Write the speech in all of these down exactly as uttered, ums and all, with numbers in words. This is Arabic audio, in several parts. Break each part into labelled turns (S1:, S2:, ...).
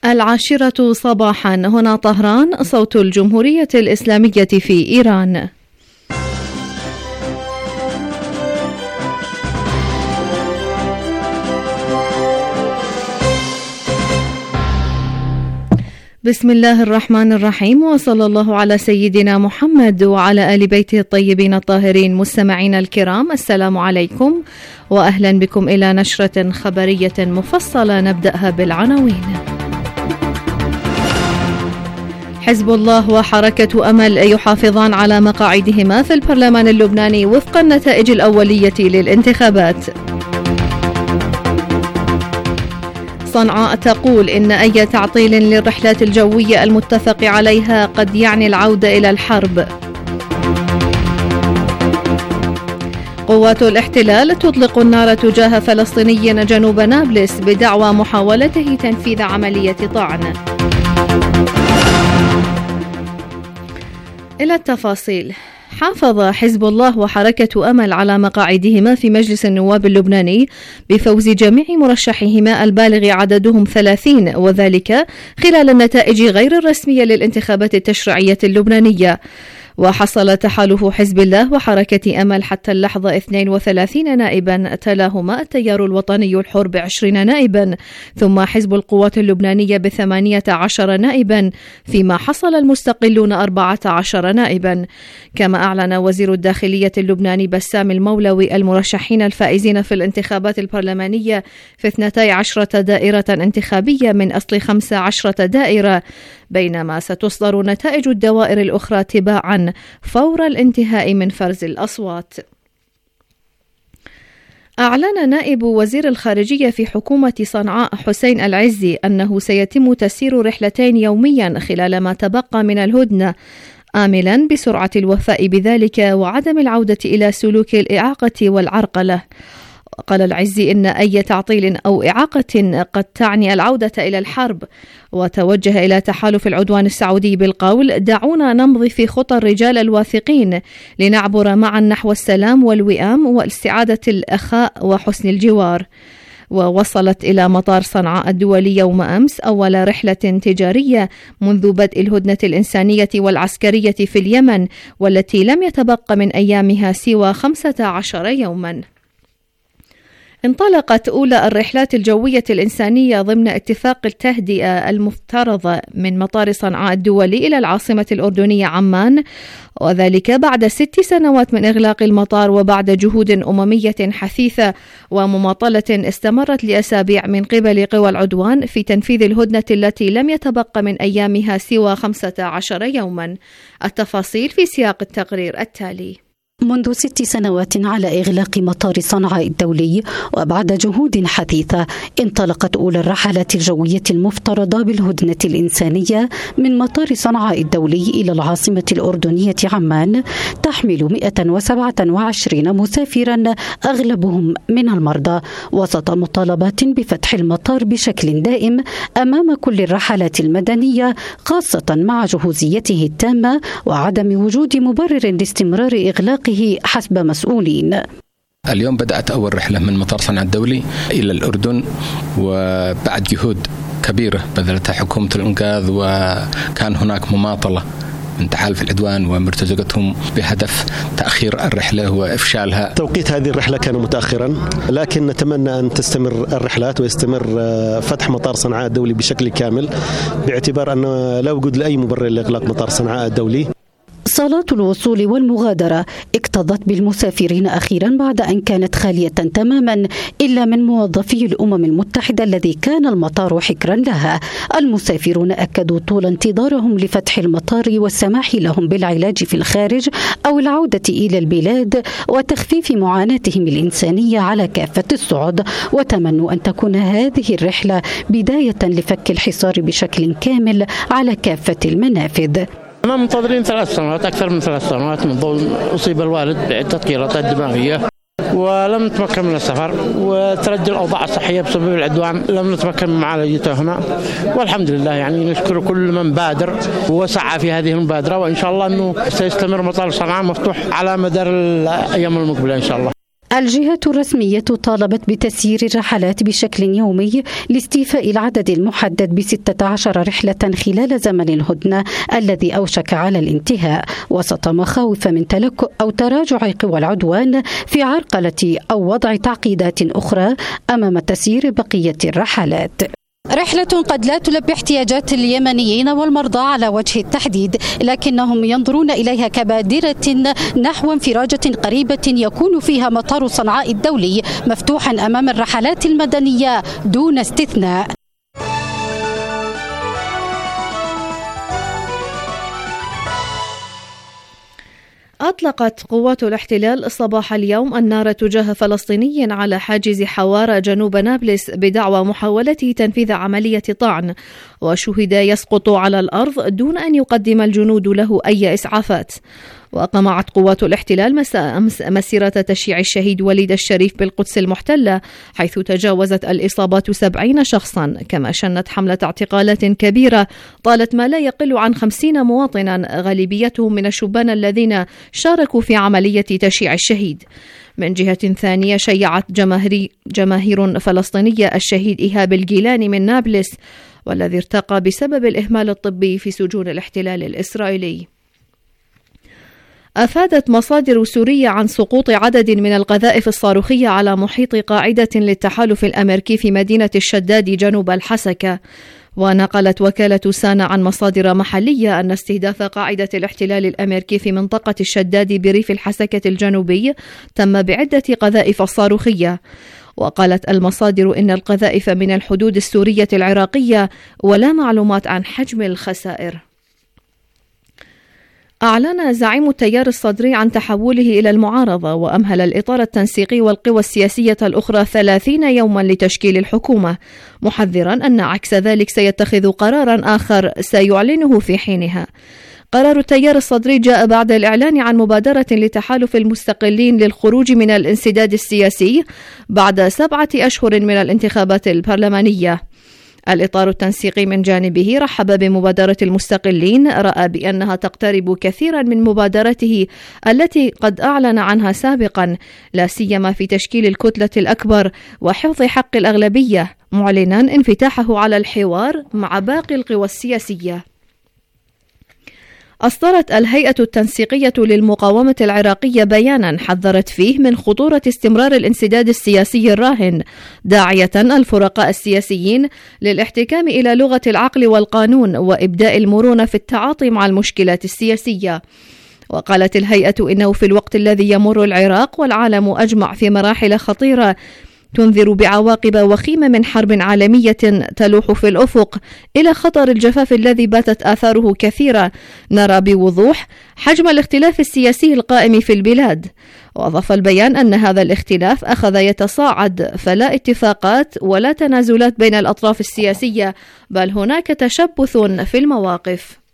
S1: العاشرة صباحا، هنا طهران، صوت الجمهورية الإسلامية في إيران. بسم الله الرحمن الرحيم، وصلى الله على سيدنا محمد وعلى آل بيته الطيبين الطاهرين. مستمعين الكرام، السلام عليكم وأهلا بكم إلى نشرة خبرية مفصلة نبدأها بالعناوين. حزب الله وحركة أمل يحافظان على مقاعدهما في البرلمان اللبناني وفق النتائج الأولية للانتخابات. صنعاء تقول إن أي تعطيل للرحلات الجوية المتفق عليها قد يعني العودة إلى الحرب. قوات الاحتلال تطلق النار تجاه فلسطيني جنوب نابلس بدعوى محاولته تنفيذ عملية طعن. إلى التفاصيل. حافظ حزب الله وحركة أمل على مقاعدهما في مجلس النواب اللبناني بفوز جميع مرشحيهما البالغ عددهم ثلاثين، وذلك خلال النتائج غير الرسمية للانتخابات التشريعية اللبنانية. وحصل تحالف حزب الله وحركة أمل حتى اللحظة اثنين وثلاثين نائبا، تلاهما التيار الوطني الحر بعشرين نائبا، ثم حزب القوات اللبنانية بثمانية عشر نائبا، فيما حصل المستقلون أربعة عشر نائبا. كما أعلن وزير الداخلية اللبناني بسام المولوي المرشحين الفائزين في الانتخابات البرلمانية في اثنتي عشرة دائرة انتخابية من أصل خمس عشرة دائرة، بينما ستصدر نتائج الدوائر الأخرى تباعا فور الانتهاء من فرز الأصوات. أعلن نائب وزير الخارجية في حكومة صنعاء حسين العزي أنه سيتم تسيير رحلتين يوميا خلال ما تبقى من الهدنة، آملا بسرعة الوفاء بذلك وعدم العودة إلى سلوك الإعاقة والعرقلة. قال العزي إن أي تعطيل أو إعاقة قد تعني العودة إلى الحرب، وتوجه إلى تحالف العدوان السعودي بالقول: دعونا نمضي في خطى الرجال الواثقين لنعبر معا نحو السلام والوئام واستعادة الأخاء وحسن الجوار. ووصلت إلى مطار صنعاء الدولي يوم أمس أول رحلة تجارية منذ بدء الهدنة الإنسانية والعسكرية في اليمن، والتي لم يتبقى من أيامها سوى خمسة عشر يوما. انطلقت أولى الرحلات الجوية الإنسانية ضمن اتفاق التهدئة المفترضة من مطار صنعاء الدولي إلى العاصمة الأردنية عمان، وذلك بعد ست سنوات من إغلاق المطار وبعد جهود أممية حثيثة ومماطلة استمرت لأسابيع من قبل قوى العدوان في تنفيذ الهدنة التي لم يتبقى من أيامها سوى خمسة عشر يوما. التفاصيل في سياق التقرير التالي.
S2: منذ ست سنوات على إغلاق مطار صنعاء الدولي وبعد جهود حثيثة، انطلقت أولى الرحلات الجوية المفترضة بالهدنة الإنسانية من مطار صنعاء الدولي إلى العاصمة الأردنية عمان، تحمل مئة وسبعة وعشرين مسافرا أغلبهم من المرضى، وسط مطالبات بفتح المطار بشكل دائم أمام كل الرحلات المدنية، خاصة مع جهوزيته التامة وعدم وجود مبرر لاستمرار إغلاق حسب مسؤولين.
S3: اليوم بدأت أول رحلة من مطار صنعاء الدولي إلى الأردن، وبعد جهود كبيرة بذلتها حكومة الإنقاذ، وكان هناك مماطلة من تحالف العدوان ومرتزقتهم بهدف تأخير الرحلة وإفشالها.
S4: توقيت هذه الرحلة كان متأخرا، لكن نتمنى أن تستمر الرحلات ويستمر فتح مطار صنعاء الدولي بشكل كامل، باعتبار أنه لا وجود لأي مبرر لإغلاق مطار صنعاء الدولي.
S2: صالات الوصول والمغادرة اكتظت بالمسافرين أخيرا بعد أن كانت خالية تماما إلا من موظفي الأمم المتحدة الذي كان المطار حكرا لها. المسافرون أكدوا طول انتظارهم لفتح المطار والسماح لهم بالعلاج في الخارج أو العودة إلى البلاد وتخفيف معاناتهم الإنسانية على كافة الصعد، وتمنوا أن تكون هذه الرحلة بداية لفك الحصار بشكل كامل على كافة المنافذ.
S5: أنا منتظرين ثلاث سنوات أكثر من ثلاث سنوات منذ أصيب الوالد بالتدقيقات الدماغية، ولم نتمكن من السفر، وترجى الأوضاع الصحية بسبب العدوان لم نتمكن من معالجته هنا، والحمد لله يعني نشكر كل من بادر وسعى في هذه المبادرة، وإن شاء الله أنه سيستمر مطار صنعاء مفتوح على مدار الأيام المقبلة إن شاء الله.
S2: الجهات الرسمية طالبت بتسيير الرحلات بشكل يومي لاستيفاء العدد المحدد بستة عشر رحلة خلال زمن الهدنة الذي أوشك على الانتهاء، وسط مخاوف من تلكؤ أو تراجع قوى العدوان في عرقلة أو وضع تعقيدات أخرى أمام تسيير بقية الرحلات. رحلة قد لا تلبي احتياجات اليمنيين والمرضى على وجه التحديد، لكنهم ينظرون إليها كبادرة نحو انفراجة قريبة يكون فيها مطار صنعاء الدولي مفتوحا أمام الرحلات المدنية دون استثناء.
S1: أطلقت قوات الاحتلال صباح اليوم النار تجاه فلسطيني على حاجز حوارة جنوب نابلس بدعوى محاولته تنفيذ عملية طعن، وشهد يسقط على الأرض دون أن يقدم الجنود له أي إسعافات. وقمعت قوات الاحتلال مساء أمس مسيرة تشييع الشهيد وليد الشريف بالقدس المحتلة، حيث تجاوزت الإصابات سبعين شخصا، كما شنت حملة اعتقالات كبيرة طالت ما لا يقل عن خمسين مواطنا غالبيتهم من الشبان الذين شاركوا في عملية تشييع الشهيد. من جهة ثانية شيعت جماهير فلسطينية الشهيد إيهاب الجيلاني من نابلس، والذي ارتقى بسبب الإهمال الطبي في سجون الاحتلال الإسرائيلي. أفادت مصادر سورية عن سقوط عدد من القذائف الصاروخية على محيط قاعدة للتحالف الأمريكي في مدينة الشداد جنوب الحسكة. ونقلت وكالة سانا عن مصادر محلية أن استهداف قاعدة الاحتلال الأمريكي في منطقة الشداد بريف الحسكة الجنوبي تم بعدة قذائف صاروخية. وقالت المصادر إن القذائف من الحدود السورية العراقية، ولا معلومات عن حجم الخسائر. أعلن زعيم التيار الصدري عن تحوله إلى المعارضة، وأمهل الإطار التنسيقي والقوى السياسية الأخرى ثلاثين يوما لتشكيل الحكومة، محذرا أن عكس ذلك سيتخذ قرارا آخر سيعلنه في حينها. قرار التيار الصدري جاء بعد الإعلان عن مبادرة لتحالف المستقلين للخروج من الانسداد السياسي بعد سبعة أشهر من الانتخابات البرلمانية. الإطار التنسيقي من جانبه رحب بمبادرة المستقلين، رأى بأنها تقترب كثيرا من مبادرته التي قد أعلن عنها سابقا، لا سيما في تشكيل الكتلة الأكبر وحفظ حق الأغلبية، معلنا انفتاحه على الحوار مع باقي القوى السياسية. أصدرت الهيئة التنسيقية للمقاومة العراقية بيانا حذرت فيه من خطورة استمرار الانسداد السياسي الراهن، داعية الفرقاء السياسيين للاحتكام إلى لغة العقل والقانون وإبداء المرونة في التعاطي مع المشكلات السياسية. وقالت الهيئة إنه في الوقت الذي يمر العراق والعالم أجمع في مراحل خطيرة تنذر بعواقب وخيمة من حرب عالمية تلوح في الأفق إلى خطر الجفاف الذي باتت آثاره كثيرة، نرى بوضوح حجم الاختلاف السياسي القائم في البلاد. وأضاف البيان أن هذا الاختلاف أخذ يتصاعد، فلا اتفاقات ولا تنازلات بين الأطراف السياسية، بل هناك تشبث في المواقف.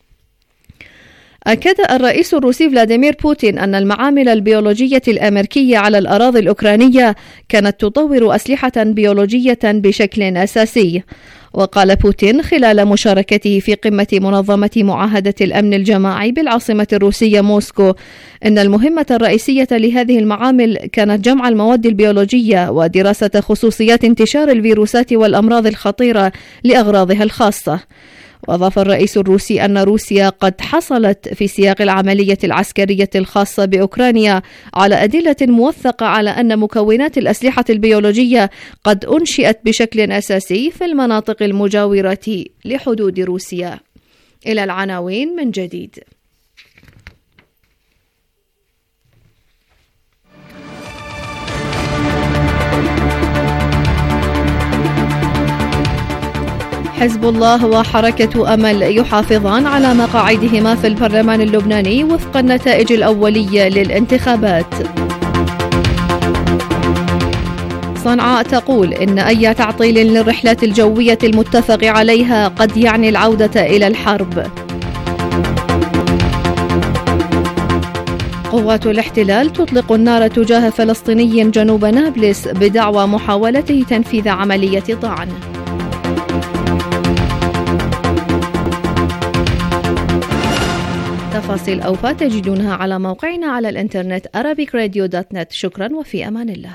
S1: أكد الرئيس الروسي فلاديمير بوتين أن المعامل البيولوجية الأمريكية على الأراضي الأوكرانية كانت تطور أسلحة بيولوجية بشكل أساسي. وقال بوتين خلال مشاركته في قمة منظمة معاهدة الأمن الجماعي بالعاصمة الروسية موسكو إن المهمة الرئيسية لهذه المعامل كانت جمع المواد البيولوجية ودراسة خصوصيات انتشار الفيروسات والأمراض الخطيرة لأغراضها الخاصة. وأضاف الرئيس الروسي أن روسيا قد حصلت في سياق العملية العسكرية الخاصة بأوكرانيا على أدلة موثقة على أن مكونات الأسلحة البيولوجية قد أنشئت بشكل أساسي في المناطق المجاورة لحدود روسيا. إلى العناوين من جديد. حزب الله وحركة أمل يحافظان على مقاعدهما في البرلمان اللبناني وفق النتائج الأولية للانتخابات. صنعاء تقول إن أي تعطيل للرحلات الجوية المتفق عليها قد يعني العودة إلى الحرب. قوات الاحتلال تطلق النار تجاه فلسطيني جنوب نابلس بدعوى محاولته تنفيذ عملية طعن. تفاصيل أوفى تجدونها على موقعنا على الإنترنت arabic radio dot net. شكرا وفي أمان الله.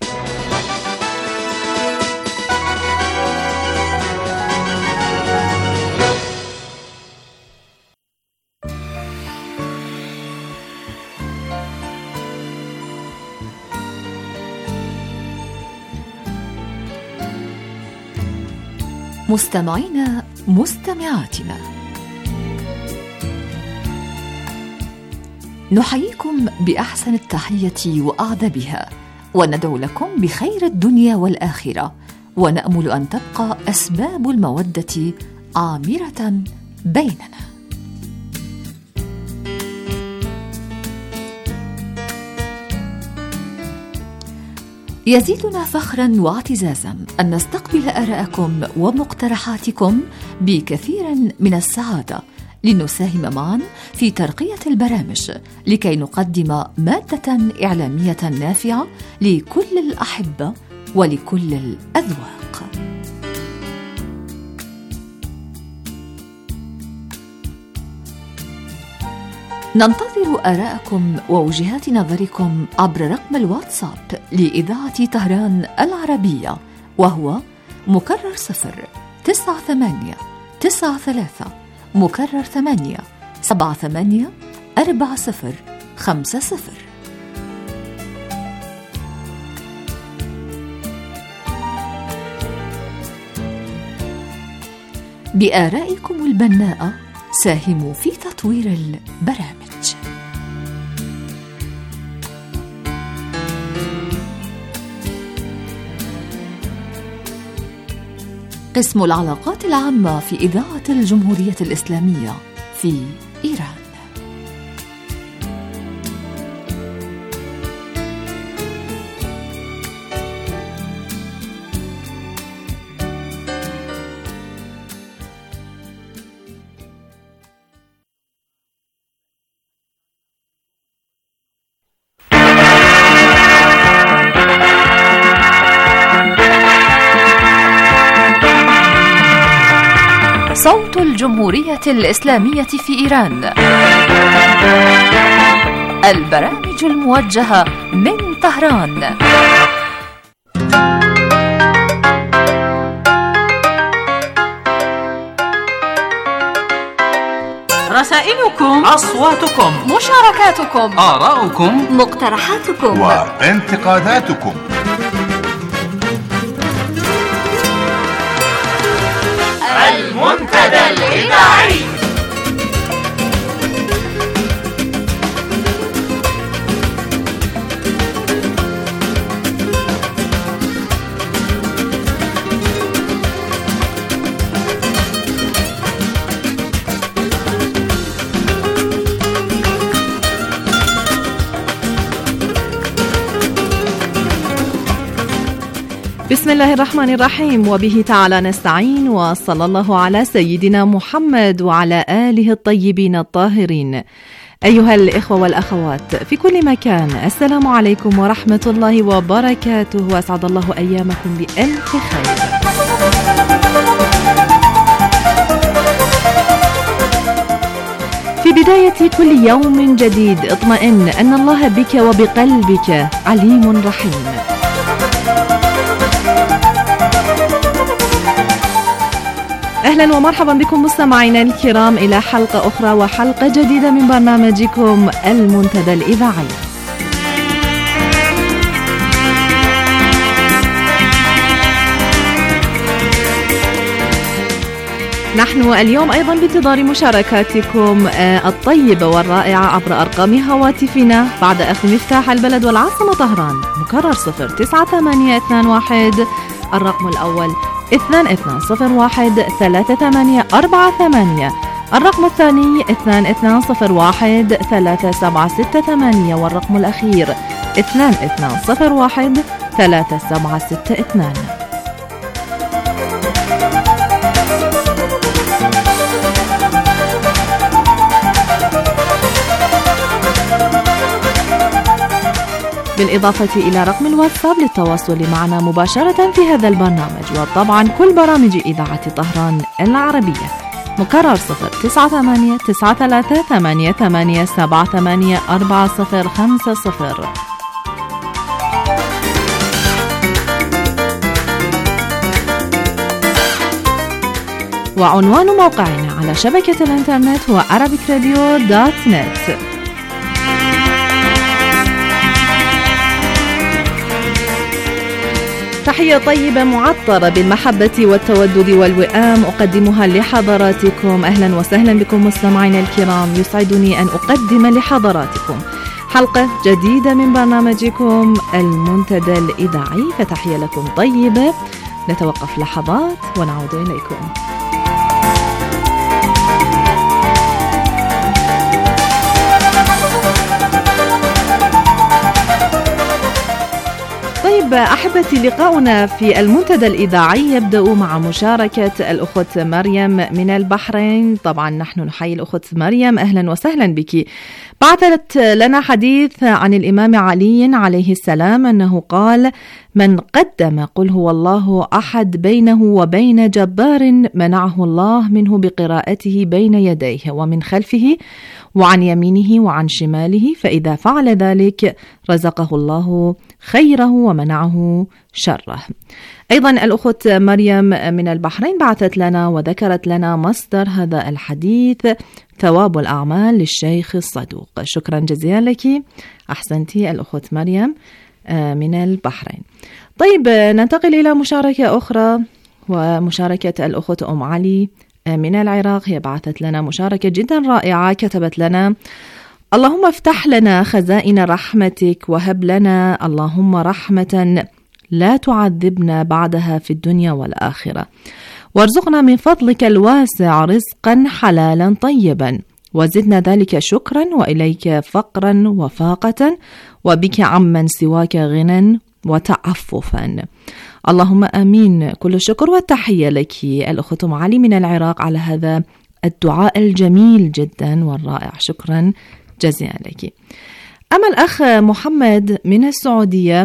S6: مستمعينا مستمعاتنا، نحييكم بأحسن التحية وأعذبها، وندعو لكم بخير الدنيا والآخرة، ونأمل أن تبقى أسباب المودة عامرة بيننا. يزيدنا فخرا واعتزازا أن نستقبل آراءكم ومقترحاتكم بكثير من السعادة، لنساهم معا في ترقية البرامج لكي نقدم مادة إعلامية نافعة لكل الأحبة ولكل الأذواق. ننتظر آراءكم ووجهات نظركم عبر رقم الواتساب لإذاعة طهران العربية، وهو مكرر صفر تسعة ثمانية تسعة ثلاثة مكرر ثمانية سبعة ثمانية أربعة صفر خمسة صفر. بآرائكم البناءة ساهموا في تطوير البرامج. قسم العلاقات العامة في إذاعة الجمهورية الإسلامية في إيران. صوت الجمهورية الإسلامية في إيران، البرامج الموجهة من طهران.
S7: رسائلكم،
S8: أصواتكم،
S7: مشاركاتكم،
S8: آراؤكم،
S7: مقترحاتكم
S8: وانتقاداتكم.
S7: المنتدى الإذاعي.
S1: بسم الله الرحمن الرحيم، وبه تعالى نستعين، وصلى الله على سيدنا محمد وعلى آله الطيبين الطاهرين. أيها الإخوة والأخوات في كل مكان، السلام عليكم ورحمة الله وبركاته، وأسعد الله أيامكم بألف خير. في بداية كل يوم جديد اطمئن أن الله بك وبقلبك عليم رحيم. أهلا ومرحبا بكم مستمعينا الكرام إلى حلقة أخرى وحلقة جديدة من برنامجكم المنتدى الإذاعي. نحن اليوم أيضا بانتظار مشاركاتكم الطيبة والرائعة عبر أرقام هواتفنا بعد أخذ مفتاح البلد والعاصمة طهران، مكرر صفر تسعة ثمانية اثنان واحد، الرقم الأول اثنان اثنان صفر واحد ثلاثة ثمانية أربعة ثمانية، الرقم الثاني اثنان اثنان صفر واحد ثلاثة سبعة ستة ثمانية، والرقم الأخير اثنان اثنان صفر واحد ثلاثة سبعة ستة اثنان. بالإضافة إلى رقم الواتساب للتواصل معنا مباشرة في هذا البرنامج، وطبعا كل برامج إذاعة طهران العربية مكرر صفر تسعة ثمانية تسعة ثلاثة ثمانية ثمانية سبعة ثمانية أربعة صفر خمسة صفر. وعنوان موقعنا على شبكة الإنترنت هو arabic radio dot net. تحية طيبة معطرة بالمحبة والتودد والوئام أقدمها لحضراتكم. أهلا وسهلا بكم مستمعينا الكرام، يسعدني أن أقدم لحضراتكم حلقة جديدة من برنامجكم المنتدى الإذاعي، فتحية لكم طيبة. نتوقف لحظات ونعود إليكم. طيب أحبتي، لقاؤنا في المنتدى الإذاعي يبدأ مع مشاركة الأخت مريم من البحرين. طبعا نحن نحيي الأخت مريم، أهلا وسهلا بك. بعثت لنا حديث عن الإمام علي عليه السلام أنه قال: من قدم قل هو الله أحد بينه وبين جبار منعه الله منه بقراءته بين يديه ومن خلفه وعن يمينه وعن شماله، فإذا فعل ذلك رزقه الله خيره ومنعه شره. أيضا الأخت مريم من البحرين بعثت لنا وذكرت لنا مصدر هذا الحديث: ثواب الأعمال للشيخ الصدوق. شكرا جزيلا لك، أحسنتي الأخت مريم من البحرين. طيب ننتقل إلى مشاركة أخرى، ومشاركة الأخت أم علي من العراق. هي بعثت لنا مشاركة جدا رائعة، كتبت لنا: اللهم افتح لنا خزائن رحمتك وهب لنا اللهم رحمة لا تعذبنا بعدها في الدنيا والآخرة، وارزقنا من فضلك الواسع رزقا حلالا طيبا، وزدنا ذلك شكرا وإليك فقرا وفاقة، وبك عمن سواك غنى وتعففا. اللهم آمين. كل الشكر والتحية لك الأخت أم علي من العراق على هذا الدعاء الجميل جدا والرائع، شكرا جزيلا لك. أما الأخ محمد من السعودية،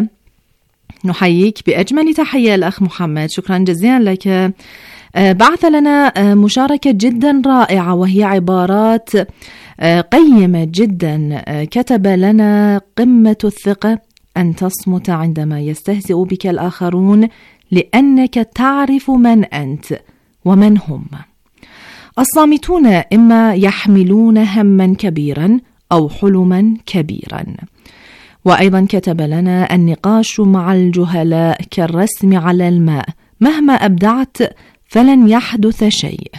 S1: نحييك بأجمل تحية الأخ محمد، شكرا جزيلا لك. بعث لنا مشاركة جدا رائعة وهي عبارات قيمة جدا. كتب لنا: قمة الثقة أن تصمت عندما يستهزئ بك الآخرون لأنك تعرف من أنت ومن هم. الصامتون إما يحملون هما كبيرا أو حلما كبيرا. وأيضا كتب لنا: النقاش مع الجهلاء كالرسم على الماء، مهما أبدعت فلن يحدث شيء.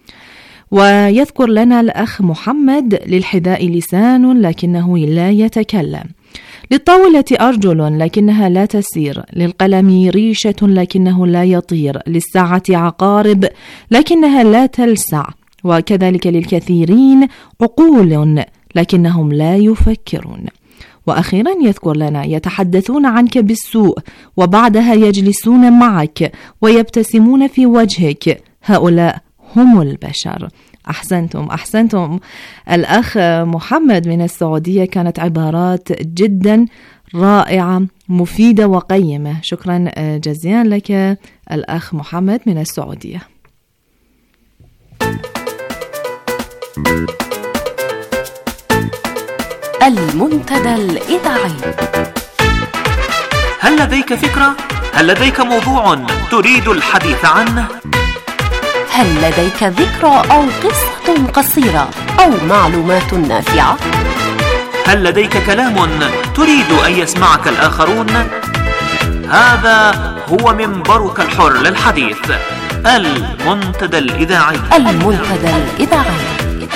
S1: ويذكر لنا الأخ محمد: للحذاء لسان لكنه لا يتكلم، للطاولة أرجل لكنها لا تسير، للقلم ريشة لكنه لا يطير، للساعة عقارب لكنها لا تلسع، وكذلك للكثيرين عقول لكنهم لا يفكرون. وأخيرا يذكر لنا: يتحدثون عنك بالسوء وبعدها يجلسون معك ويبتسمون في وجهك، هؤلاء هم البشر. أحسنتم أحسنتم الأخ محمد من السعودية، كانت عبارات جدا رائعة مفيدة وقيمة، شكرا جزيلا لك الأخ محمد من السعودية.
S6: المنتدى الإذاعي.
S9: هل لديك فكرة؟ هل لديك موضوع تريد الحديث عنه؟
S6: هل لديك ذكرى أو قصة قصيرة أو معلومات نافعة؟
S9: هل لديك كلام تريد أن يسمعك الآخرون؟ هذا هو منبرك الحر للحديث، المنتدى الإذاعي.
S6: المنتدى الإذاعي.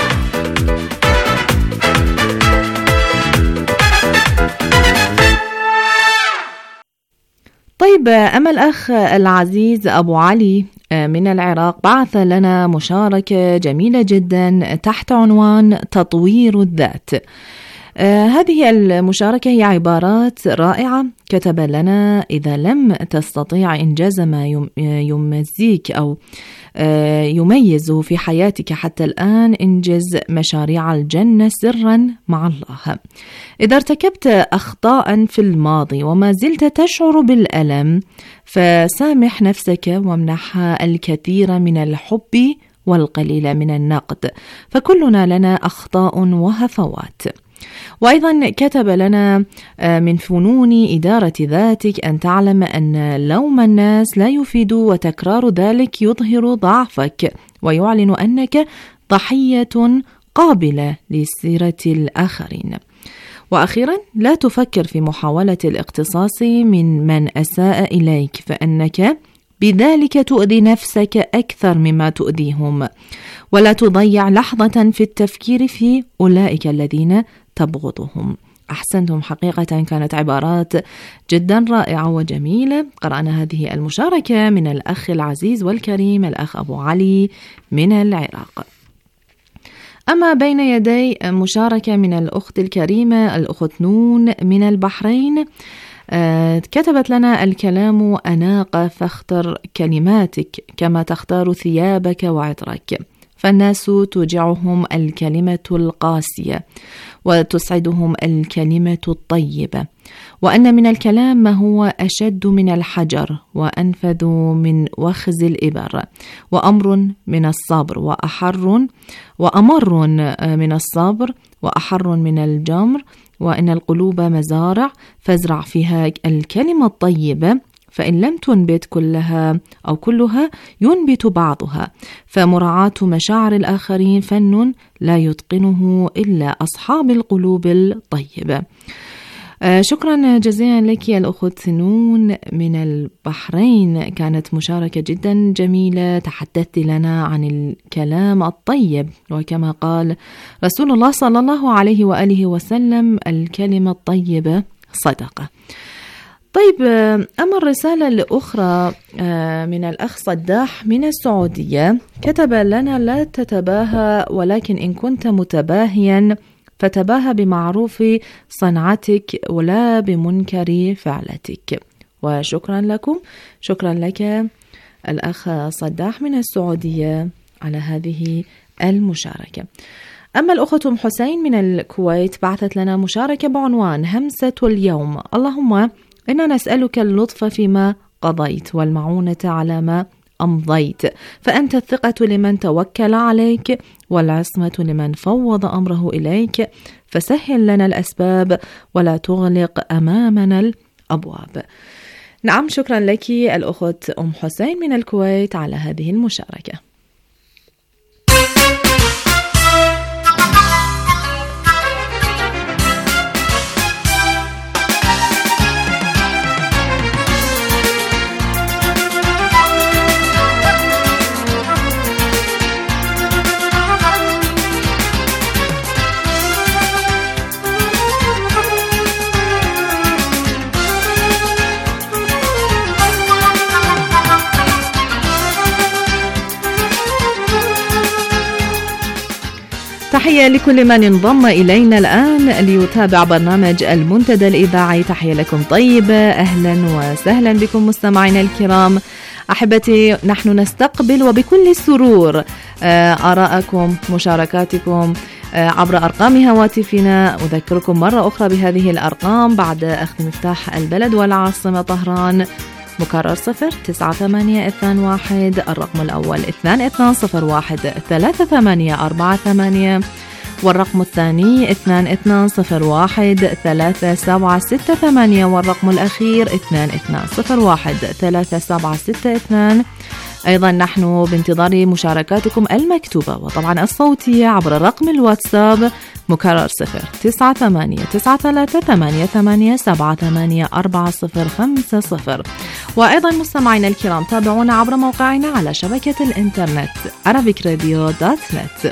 S1: طيب أما الأخ العزيز أبو علي من العراق بعث لنا مشاركة جميلة جدا تحت عنوان تطوير الذات. آه هذه المشاركة هي عبارات رائعة. كتب لنا: إذا لم تستطيع إنجاز ما يمزيك أو آه يميز في حياتك حتى الآن، انجز مشاريع الجنة سرا مع الله. إذا ارتكبت أخطاء في الماضي وما زلت تشعر بالألم، فسامح نفسك وامنحها الكثير من الحب والقليل من النقد، فكلنا لنا أخطاء وهفوات. وأيضا كتب لنا من فنون إدارة ذاتك أن تعلم أن لوم الناس لا يفيد، وتكرار ذلك يظهر ضعفك ويعلن أنك ضحية قابلة لسيرة الآخرين. وأخيرا لا تفكر في محاولة الاقتصاص من من أساء إليك، فإنك بذلك تؤذي نفسك أكثر مما تؤذيهم، ولا تضيع لحظة في التفكير في أولئك الذين تبغضهم. أحسنتم حقيقة، كانت عبارات جدا رائعة وجميلة. قرأنا هذه المشاركة من الأخ العزيز والكريم الأخ أبو علي من العراق. أما بين يدي مشاركة من الأخت الكريمة الأخت نون من البحرين، آه، كتبت لنا الكلام أناق، فاختر كلماتك كما تختار ثيابك وعطرك، فالناس توجعهم الكلمة القاسية وتسعدهم الكلمة الطيبة، وأن من الكلام ما هو أشد من الحجر وأنفذ من وخز الإبر، وأمر من الصبر وأحر وأمر من الصبر وأحر من الجمر، وإن القلوب مزارع فازرع فيها الكلمة الطيبة، فإن لم تنبت كلها أو كلها ينبت بعضها، فمراعاة مشاعر الآخرين فن لا يتقنه إلا أصحاب القلوب الطيبة. آه شكرا جزيلا لك يا الأخت نون من البحرين، كانت مشاركة جدا جميلة، تحدثت لنا عن الكلام الطيب، وكما قال رسول الله صلى الله عليه وآله وسلم الكلمة الطيبة صدقة. طيب، أما الرسالة الأخرى من الأخ صداح من السعودية، كتب لنا لا تتباهى، ولكن إن كنت متباهيا فتباهى بمعروف صنعتك ولا بمنكر فعلتك. وشكرا لكم، شكرا لك الأخ صداح من السعودية على هذه المشاركة. أما الأخت أم حسين من الكويت بعثت لنا مشاركة بعنوان همسة اليوم: اللهم إنا نسألك اللطف فيما قضيت والمعونة على ما أمضيت، فأنت الثقة لمن توكل عليك والعصمة لمن فوض أمره إليك، فسهل لنا الأسباب ولا تغلق أمامنا الأبواب. نعم، شكرا لك الأخت أم حسين من الكويت على هذه المشاركة. تحية لكل من انضم إلينا الآن ليتابع برنامج المنتدى الإذاعي. تحية لكم طيبة، أهلا وسهلا بكم مستمعينا الكرام. أحبتي، نحن نستقبل وبكل سرور آراءكم، مشاركاتكم عبر أرقام هواتفنا. أذكركم مرة أخرى بهذه الأرقام بعد أخذ مفتاح البلد والعاصمة طهران: مكرر صفر تسعة ثمانية اثنان واحد، الرقم الأول اثنان اثنان صفر واحد ثلاثة ثمانية أربعة ثمانية، والرقم الثاني اثنان اثنان صفر واحد ثلاثة سبعة ستة ثمانية، والرقم الأخير اثنان اثنان صفر واحد ثلاثة سبعة ستة اثنان. أيضا نحن بانتظار مشاركاتكم المكتوبة وطبعا الصوتية عبر رقم الواتساب مكرر صفر تسعة ثمانية تسعة ثلاثة ثمانية ثمانية سبعة ثمانية أربعة صفر خمسة صفر. وأيضا مستمعينا الكرام، تابعونا عبر موقعنا على شبكة الإنترنت arabic radio dot net.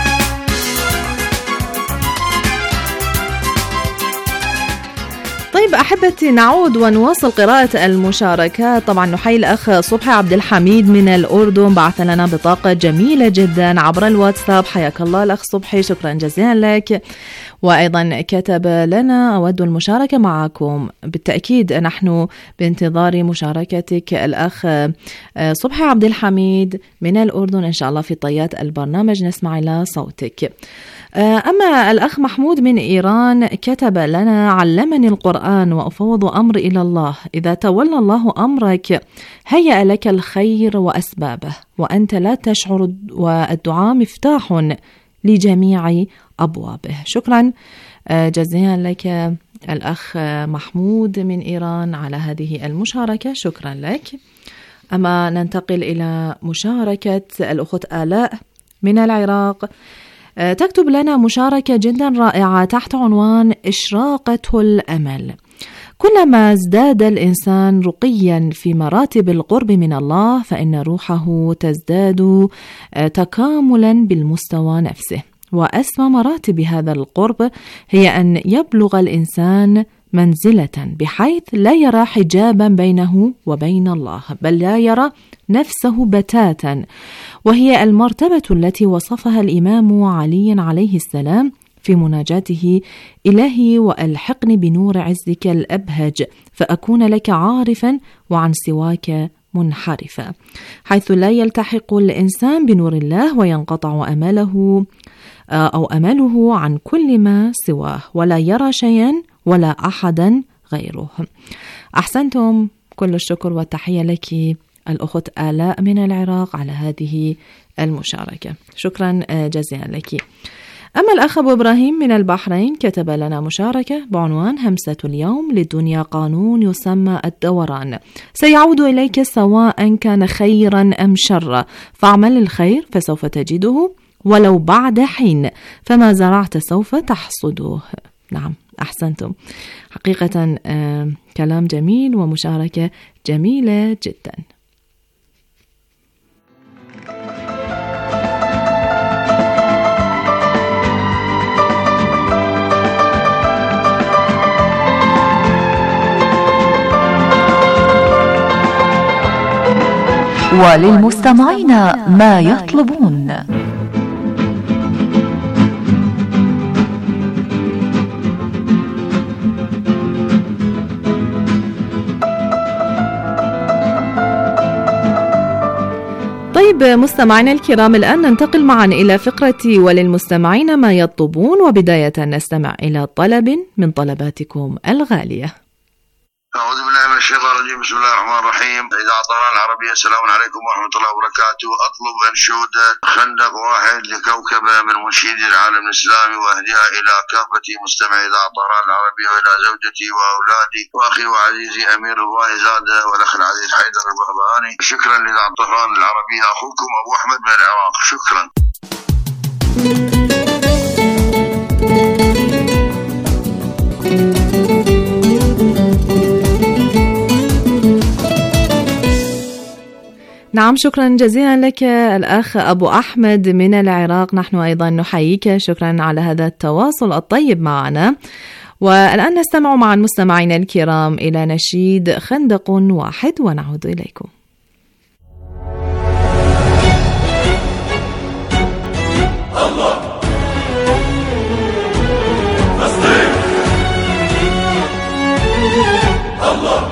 S1: طيب أحبتي نعود ونواصل قراءة المشاركات. طبعا نحيي الأخ صبحي عبد الحميد من الأردن، بعث لنا بطاقة جميلة جدا عبر الواتساب. حياك الله الأخ صبحي، شكرا جزيلا لك. وأيضا كتب لنا: أود المشاركة معكم. بالتأكيد نحن بانتظار مشاركتك الأخ صبحي عبد الحميد من الأردن، إن شاء الله في طيات البرنامج نسمع إلى صوتك. أما الأخ محمود من إيران كتب لنا: علمني القرآن وأفوض أمري إلى الله، إذا تولى الله أمرك هيأ لك الخير وأسبابه وأنت لا تشعر، والدعاء مفتاح لجميع أبوابه. شكرا جزيلا لك الأخ محمود من إيران على هذه المشاركة، شكرا لك. أما ننتقل إلى مشاركة الأخت آلاء من العراق، تكتب لنا مشاركة جدا رائعة تحت عنوان إشراقة الأمل. كلما ازداد الإنسان رقيا في مراتب القرب من الله فإن روحه تزداد تكاملا بالمستوى نفسه، وأسمى مراتب هذا القرب هي أن يبلغ الإنسان منزلة بحيث لا يرى حجابا بينه وبين الله، بل لا يرى نفسه بتاتا، وهي المرتبة التي وصفها الإمام علي عليه السلام في مناجاته: إلهي وألحقني بنور عزك الأبهج فأكون لك عارفا وعن سواك منحرفا، حيث لا يلتحق الإنسان بنور الله وينقطع أمله أو أمله عن كل ما سواه، ولا يرى شيئا ولا أحدا غيره. أحسنتم، كل الشكر والتحية لك الأخت آلاء من العراق على هذه المشاركة، شكرا جزيلا لك. أما الأخ أبو إبراهيم من البحرين كتب لنا مشاركة بعنوان: همسة اليوم: للدنيا قانون يسمى الدوران، سيعود إليك سواء كان خيرا أم شرا، فاعمل الخير فسوف تجده ولو بعد حين، فما زرعت سوف تحصده. نعم أحسنتم، حقيقة آه كلام جميل ومشاركة جميلة جدا.
S6: وللمستمعين ما يطلبون.
S1: طيب مستمعينا الكرام، الآن ننتقل معا إلى فقرة وللمستمعين ما يطلبون، وبداية نستمع إلى طلب من طلباتكم الغالية.
S10: أعوذ بالله من الشيطان الرجيم، بسم الله الرحمن الرحيم. إذاعة طهران العربية، السلام عليكم ورحمة الله وبركاته. أطلب أنشودة خندق واحد لكوكبة من منشدي العالم الإسلامي، وأهديها إلى كافة مستمعي إذاعة طهران العربية، وإلى زوجتي وأولادي وأخي وعزيزي أمير الله زادة والأخ العزيز حيدر البغبغاني. شكرا لإذاعة طهران العربية، أخوكم أبو أحمد من العراق. شكرا.
S1: نعم، شكرا جزيلا لك الأخ أبو أحمد من العراق، نحن أيضا نحييك، شكرا على هذا التواصل الطيب معنا. والآن نستمع مع المستمعين الكرام إلى نشيد خندق واحد ونعود إليكم.
S11: الله فلسطين، الله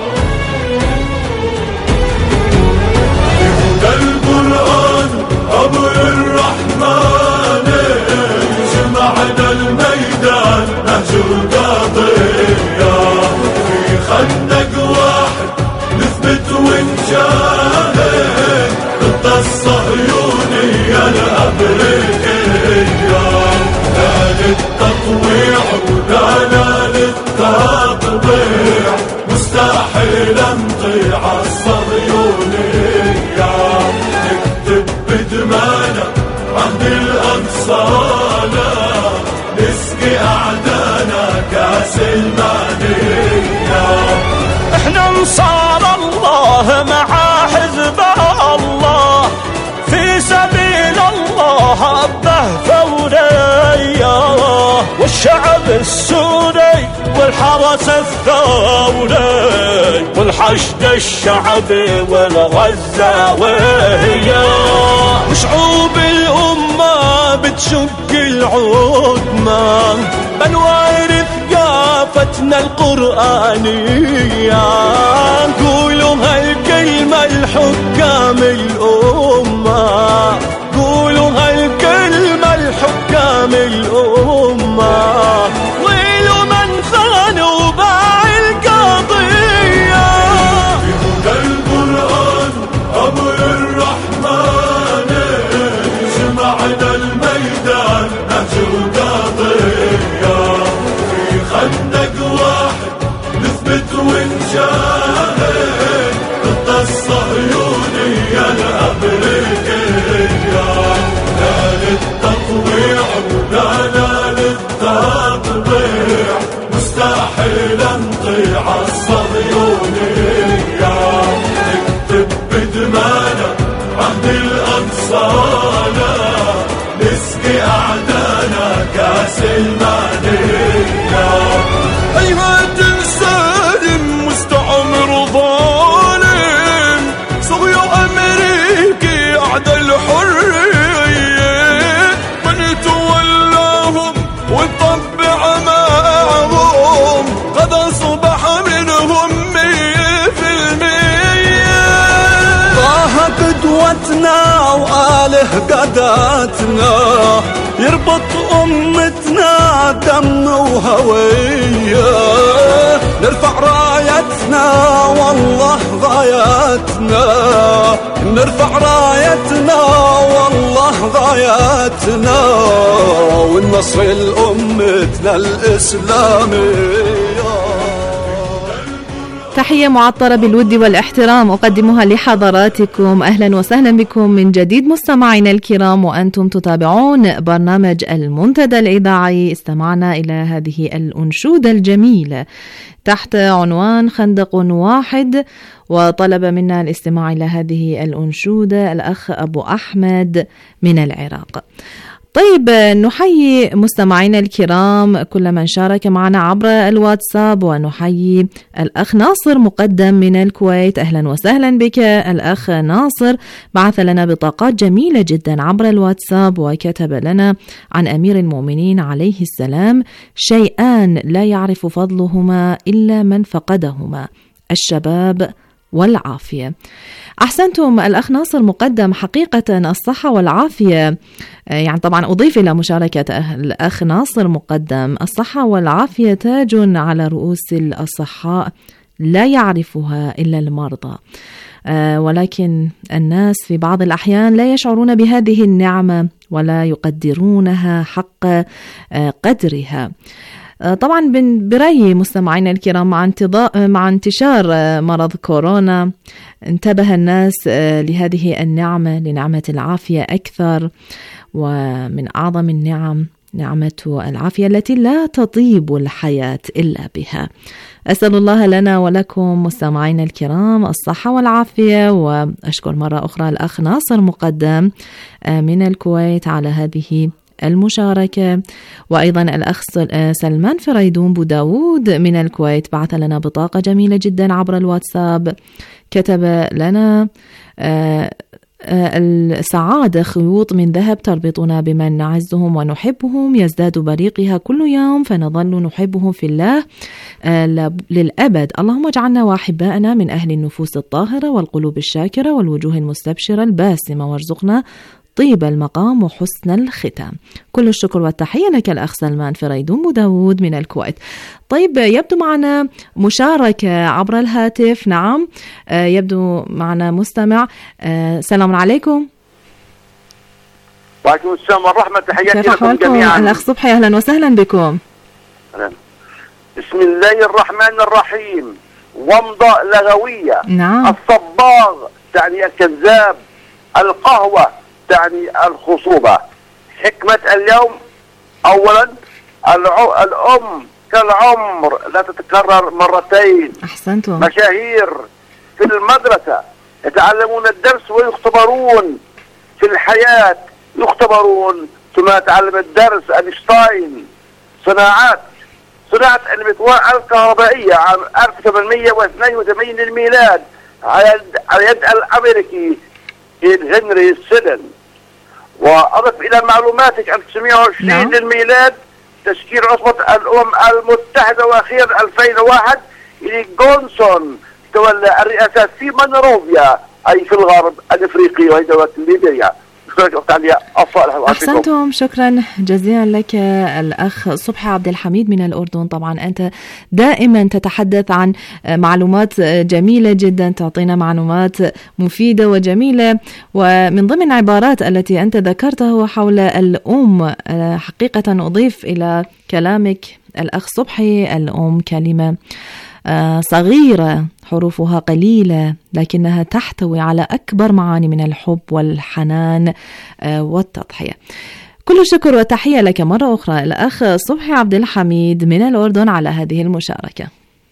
S11: القرآن أبو الرحمن، جمعنا الميدان نهجر قضية، في خندق واحد نثبت ونجاهد ضد الصهيونية الأمريكية، لا للتطويع ولا للتطبيع، مستحيل نطيع الصهيونية، نكتب بدمانا عهد الأنصالة، نسقي أعدانا كاس المانية.
S12: احنا انصار الله مع حزب الله، في سبيل الله به ثورية، والشعب السوري والحركة راس الثورة والحشد الشعبي والغزاوية، وشعوب الأمة بتشق العظمى بنوار ثقافتنا القرآنية. قولوا هالكلمة الحكام الأمة، قولوا هالكلمة الحكام الأمة، ويلوا من خان وباع القضية.
S11: في هدى القرآن أمر الرحمن جمعنا الميدان نهج قضية. في خندق واحد نثبت ونجاهد ضد الصهيونية الأمريكية. لا للتطويع ولا لا للتطبيع، مستحيل نطيع الصهيونية. نكتب بدمانا عهد الأنصارة، نسقي أعدانا كاس المانية.
S12: أيها تنسالم مستعمر ظالم، صهيو أمريكي أعدى الحرية، من تولاهم وطبع معهم قد أصبح منهم مية في المية. طه قدوتنا وآله قداتنا، يربط أمتنا دم وهوية. نرفع رايتنا والله غايتنا، نرفع رايتنا والله غايتنا، والنصر لأمتنا الإسلامية.
S1: تحية معطرة بالود والاحترام أقدمها لحضراتكم. أهلا وسهلا بكم من جديد مستمعينا الكرام، وأنتم تتابعون برنامج المنتدى الإذاعي. استمعنا إلى هذه الأنشودة الجميلة تحت عنوان خندق واحد، وطلب منا الاستماع إلى هذه الأنشودة الأخ أبو أحمد من العراق. طيب، نحيي مستمعينا الكرام كل من شارك معنا عبر الواتساب، ونحيي الأخ ناصر مقدم من الكويت. أهلا وسهلا بك الأخ ناصر، بعث لنا بطاقات جميلة جدا عبر الواتساب، وكتب لنا عن أمير المؤمنين عليه السلام: شيئان لا يعرف فضلهما إلا من فقدهما، الشباب والعافية. أحسنتم الأخ ناصر مقدم، حقيقة الصحة والعافية، يعني طبعا أضيف إلى مشاركة الأخ ناصر مقدم: الصحة والعافية تاج على رؤوس الأصحاء لا يعرفها إلا المرضى، ولكن الناس في بعض الأحيان لا يشعرون بهذه النعمة ولا يقدرونها حق قدرها. طبعا برأي مستمعينا الكرام، مع, مع انتشار مرض كورونا انتبه الناس لهذه النعمة، لنعمة العافية أكثر، ومن أعظم النعم نعمة العافية التي لا تطيب الحياة إلا بها. أسأل الله لنا ولكم مستمعينا الكرام الصحة والعافية، وأشكر مرة أخرى الأخ ناصر مقدم من الكويت على هذه المشاركة. وأيضا الأخ سلمان فريدون بوداود من الكويت بعث لنا بطاقة جميلة جدا عبر الواتساب، كتب لنا: السعادة خيوط من ذهب تربطنا بمن نعزهم ونحبهم، يزداد بريقها كل يوم فنظل نحبهم في الله للأبد. اللهم اجعلنا وأحبائنا من أهل النفوس الطاهرة والقلوب الشاكرة والوجوه المستبشرة الباسمة، وارزقنا طيب المقام وحسن الختام. كل الشكر والتحية لك الأخ سلمان فريدون بوداود من الكويت. طيب، يبدو معنا مشاركة عبر الهاتف. نعم، يبدو معنا مستمع. السلام عليكم.
S13: وعليكم السلام والرحمة، تحياتي
S1: لكم جميعا. الأخ صبحي أهلا وسهلا بكم.
S13: بسم الله الرحمن الرحيم. ومضة لغوية.
S1: نعم.
S13: الصباغ تعني الكذاب، القهوة تعني الخصوبة. حكمة اليوم: أولا الأم كالعمر لا تتكرر مرتين.
S1: أحسنتم.
S13: مشاهير في المدرسة يتعلمون الدرس ويختبرون، في الحياة يختبرون ثم يتعلم الدرس. أينشتاين. صناعات صناعة المطواء الكهربائية عام ألف وثمانمئة واثنين وثمانين للميلاد على يد على يد الأمريكي هنري سيدن. وأضف إلى معلوماتك ألف وتسعمئة وعشرين نعم. للميلاد تشكيل عصبة الأمم المتحدة، وأخيرا ألفين وواحد إلي جونسون تولى الرئاسة في منروفيا أي في الغرب الأفريقي وهي دولة ليبيا.
S1: أحسنتم، شكرا جزيلا لك الأخ صبحي عبد الحميد من الأردن. طبعا أنت دائما تتحدث عن معلومات جميلة جدا، تعطينا معلومات مفيدة وجميلة، ومن ضمن العبارات التي أنت ذكرتها حول الأم، حقيقة أضيف إلى كلامك الأخ صبحي الأم كلمة صغيرة حروفها قليلة لكنها تحتوي على أكبر معاني من الحب والحنان والتضحية. كل الشكر والتحية لك مرة أخرى الأخ صبحي عبد الحميد من الأردن على هذه المشاركة.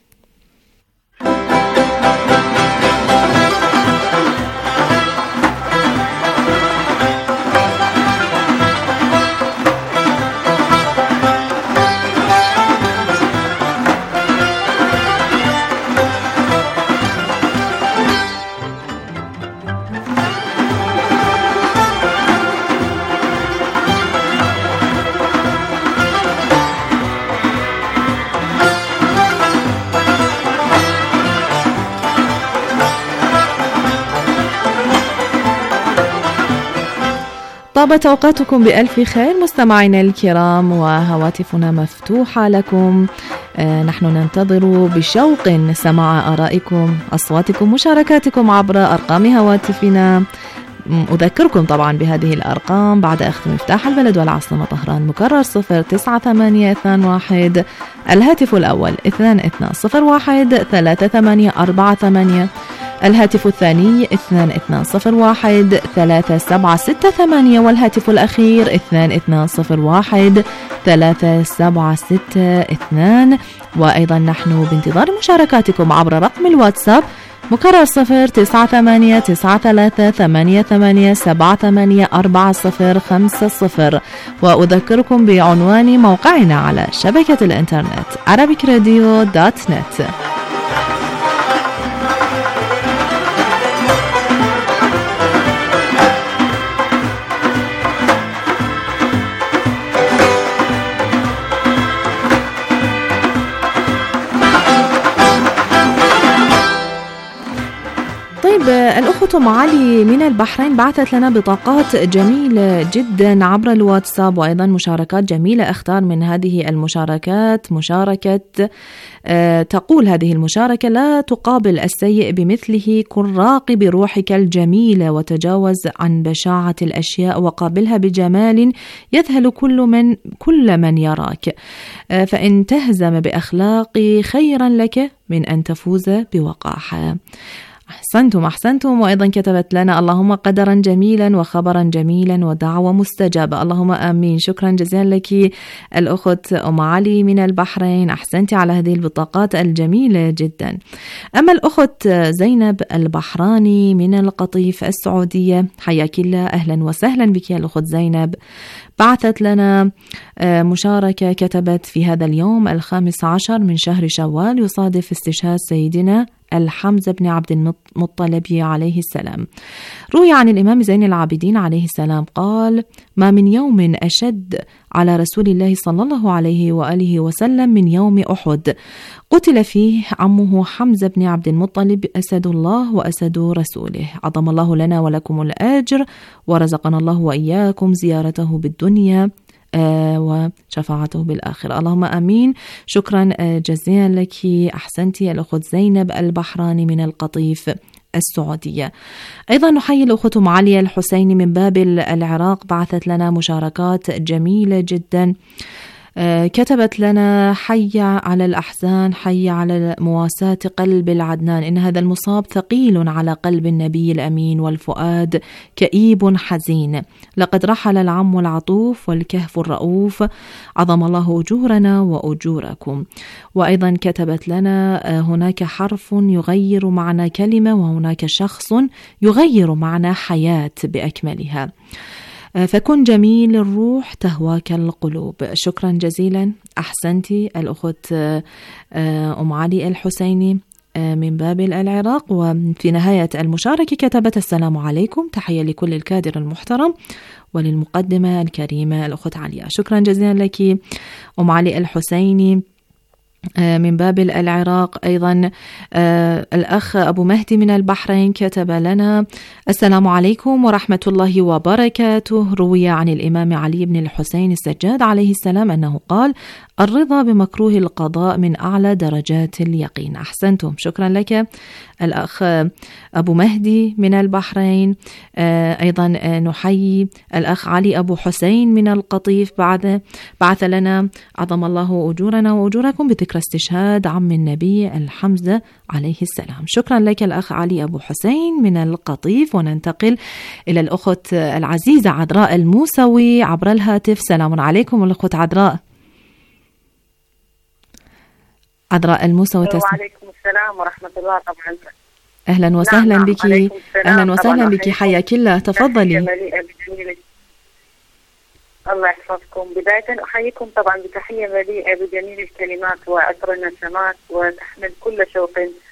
S1: طابت أوقاتكم بألف خير مستمعينا الكرام، وهواتفنا مفتوحة لكم. آه نحن ننتظر بشوق سماع آرائكم، أصواتكم، مشاركاتكم عبر أرقام هواتفنا. أذكركم طبعا بهذه الأرقام بعد أخذ مفتاح البلد والعاصمة طهران، مكرر صفر تسعة ثمانية اثنان واحد، الهاتف الأول اثنان اثنان صفر واحد ثلاثة ثمانية أربعة ثمانية، الهاتف الثاني اثنان اثنان صفر واحد ثلاثة سبعة ستة ثمانية، والهاتف الأخير اثنان اثنان صفر واحد ثلاثة سبعة ستة اثنان. وأيضا نحن بانتظار مشاركاتكم عبر رقم الواتساب مكرر صفر تسعة ثمانية تسعة ثلاثة ثمانية ثمانية سبعة ثمانية أربعة صفر خمسة صفر. وأذكركم بعنوان موقعنا على شبكة الإنترنت arabic radio dot net. الأخت معالي من البحرين بعثت لنا بطاقات جميلة جدا عبر الواتساب، وأيضا مشاركات جميلة. اختار من هذه المشاركات مشاركة أه تقول هذه المشاركة: لا تقابل السيء بمثله، كن راقب روحك الجميلة وتجاوز عن بشاعة الأشياء وقابلها بجمال يذهل كل من كل من يراك، أه فإن تهزم بأخلاقي خيرا لك من أن تفوز بوقاحة. أحسنتم أحسنتم. وأيضا كتبت لنا: اللهم قدرا جميلا وخبرا جميلا ودعوة مستجابة. اللهم آمين. شكرا جزيلا لك الأخت أم علي من البحرين، أحسنتي على هذه البطاقات الجميلة جدا. أما الأخت زينب البحراني من القطيف السعودية، حياك الله، أهلا وسهلا بك يا الأخت زينب. بعثت لنا مشاركة، كتبت: في هذا اليوم الخامس عشر من شهر شوال يصادف استشهاد سيدنا الحمزة بن عبد المطلب عليه السلام. روي عن الإمام زين العابدين عليه السلام قال: ما من يوم أشد على رسول الله صلى الله عليه وآله وسلم من يوم أحد، قتل فيه عمه حمزة بن عبد المطلب، أسد الله وأسد رسوله. عظم الله لنا ولكم الأجر، ورزقنا الله وإياكم زيارته بالدنيا آه وشفاعته بالآخرة. اللهم آمين. شكرا آه جزيلا لك، أحسنتي الأخت زينب البحراني من القطيف السعودية. أيضا نحيي الأخت معالية الحسيني من بابل العراق، بعثت لنا مشاركات جميلة جدا. آه كتبت لنا: حي على الأحزان، حي على مواساة قلب العدنان، إن هذا المصاب ثقيل على قلب النبي الأمين، والفؤاد كئيب حزين. لقد رحل العم العطوف والكهف الرؤوف، عظم الله أجورنا وأجوركم. وأيضا كتبت لنا: آه هناك حرف يغير معنى كلمة، وهناك شخص يغير معنى حياة بأكملها. فكن جميل الروح تهواك القلوب. شكرا جزيلا، أحسنتي الأخت أم علي الحسيني من بابل العراق. وفي نهاية المشاركة كتبت: السلام عليكم، تحية لكل الكادر المحترم وللمقدمة الكريمة الأخت عليا. شكرا جزيلا لك أم علي الحسيني من بابل العراق. أيضا الأخ أبو مهدي من البحرين كتب لنا: السلام عليكم ورحمة الله وبركاته. روي عن الإمام علي بن الحسين السجاد عليه السلام أنه قال: الرضا بمكروه القضاء من أعلى درجات اليقين. أحسنتم، شكرا لك الأخ أبو مهدي من البحرين. أيضا نحيي الأخ علي أبو حسين من القطيف، بعد بعث لنا: عظم الله أجورنا وأجوركم بذكر استشهاد عم النبي الحمزة عليه السلام. شكرا لك الأخ علي أبو حسين من القطيف. وننتقل إلى الأخت العزيزة عذراء الموسوي عبر الهاتف. سلام عليكم الأخت عذراء. عذراء الموسوي.
S14: وعليكم السلام ورحمة الله. طبعا
S1: أهلا وسهلا نعم بك. أهلا وسهلا بك، حياك الله، تفضلي.
S14: الله يحفظكم. بداية أحييكم طبعا بتحية مليئة بجميل الكلمات وعطر النسمات، وتحمل كل شوق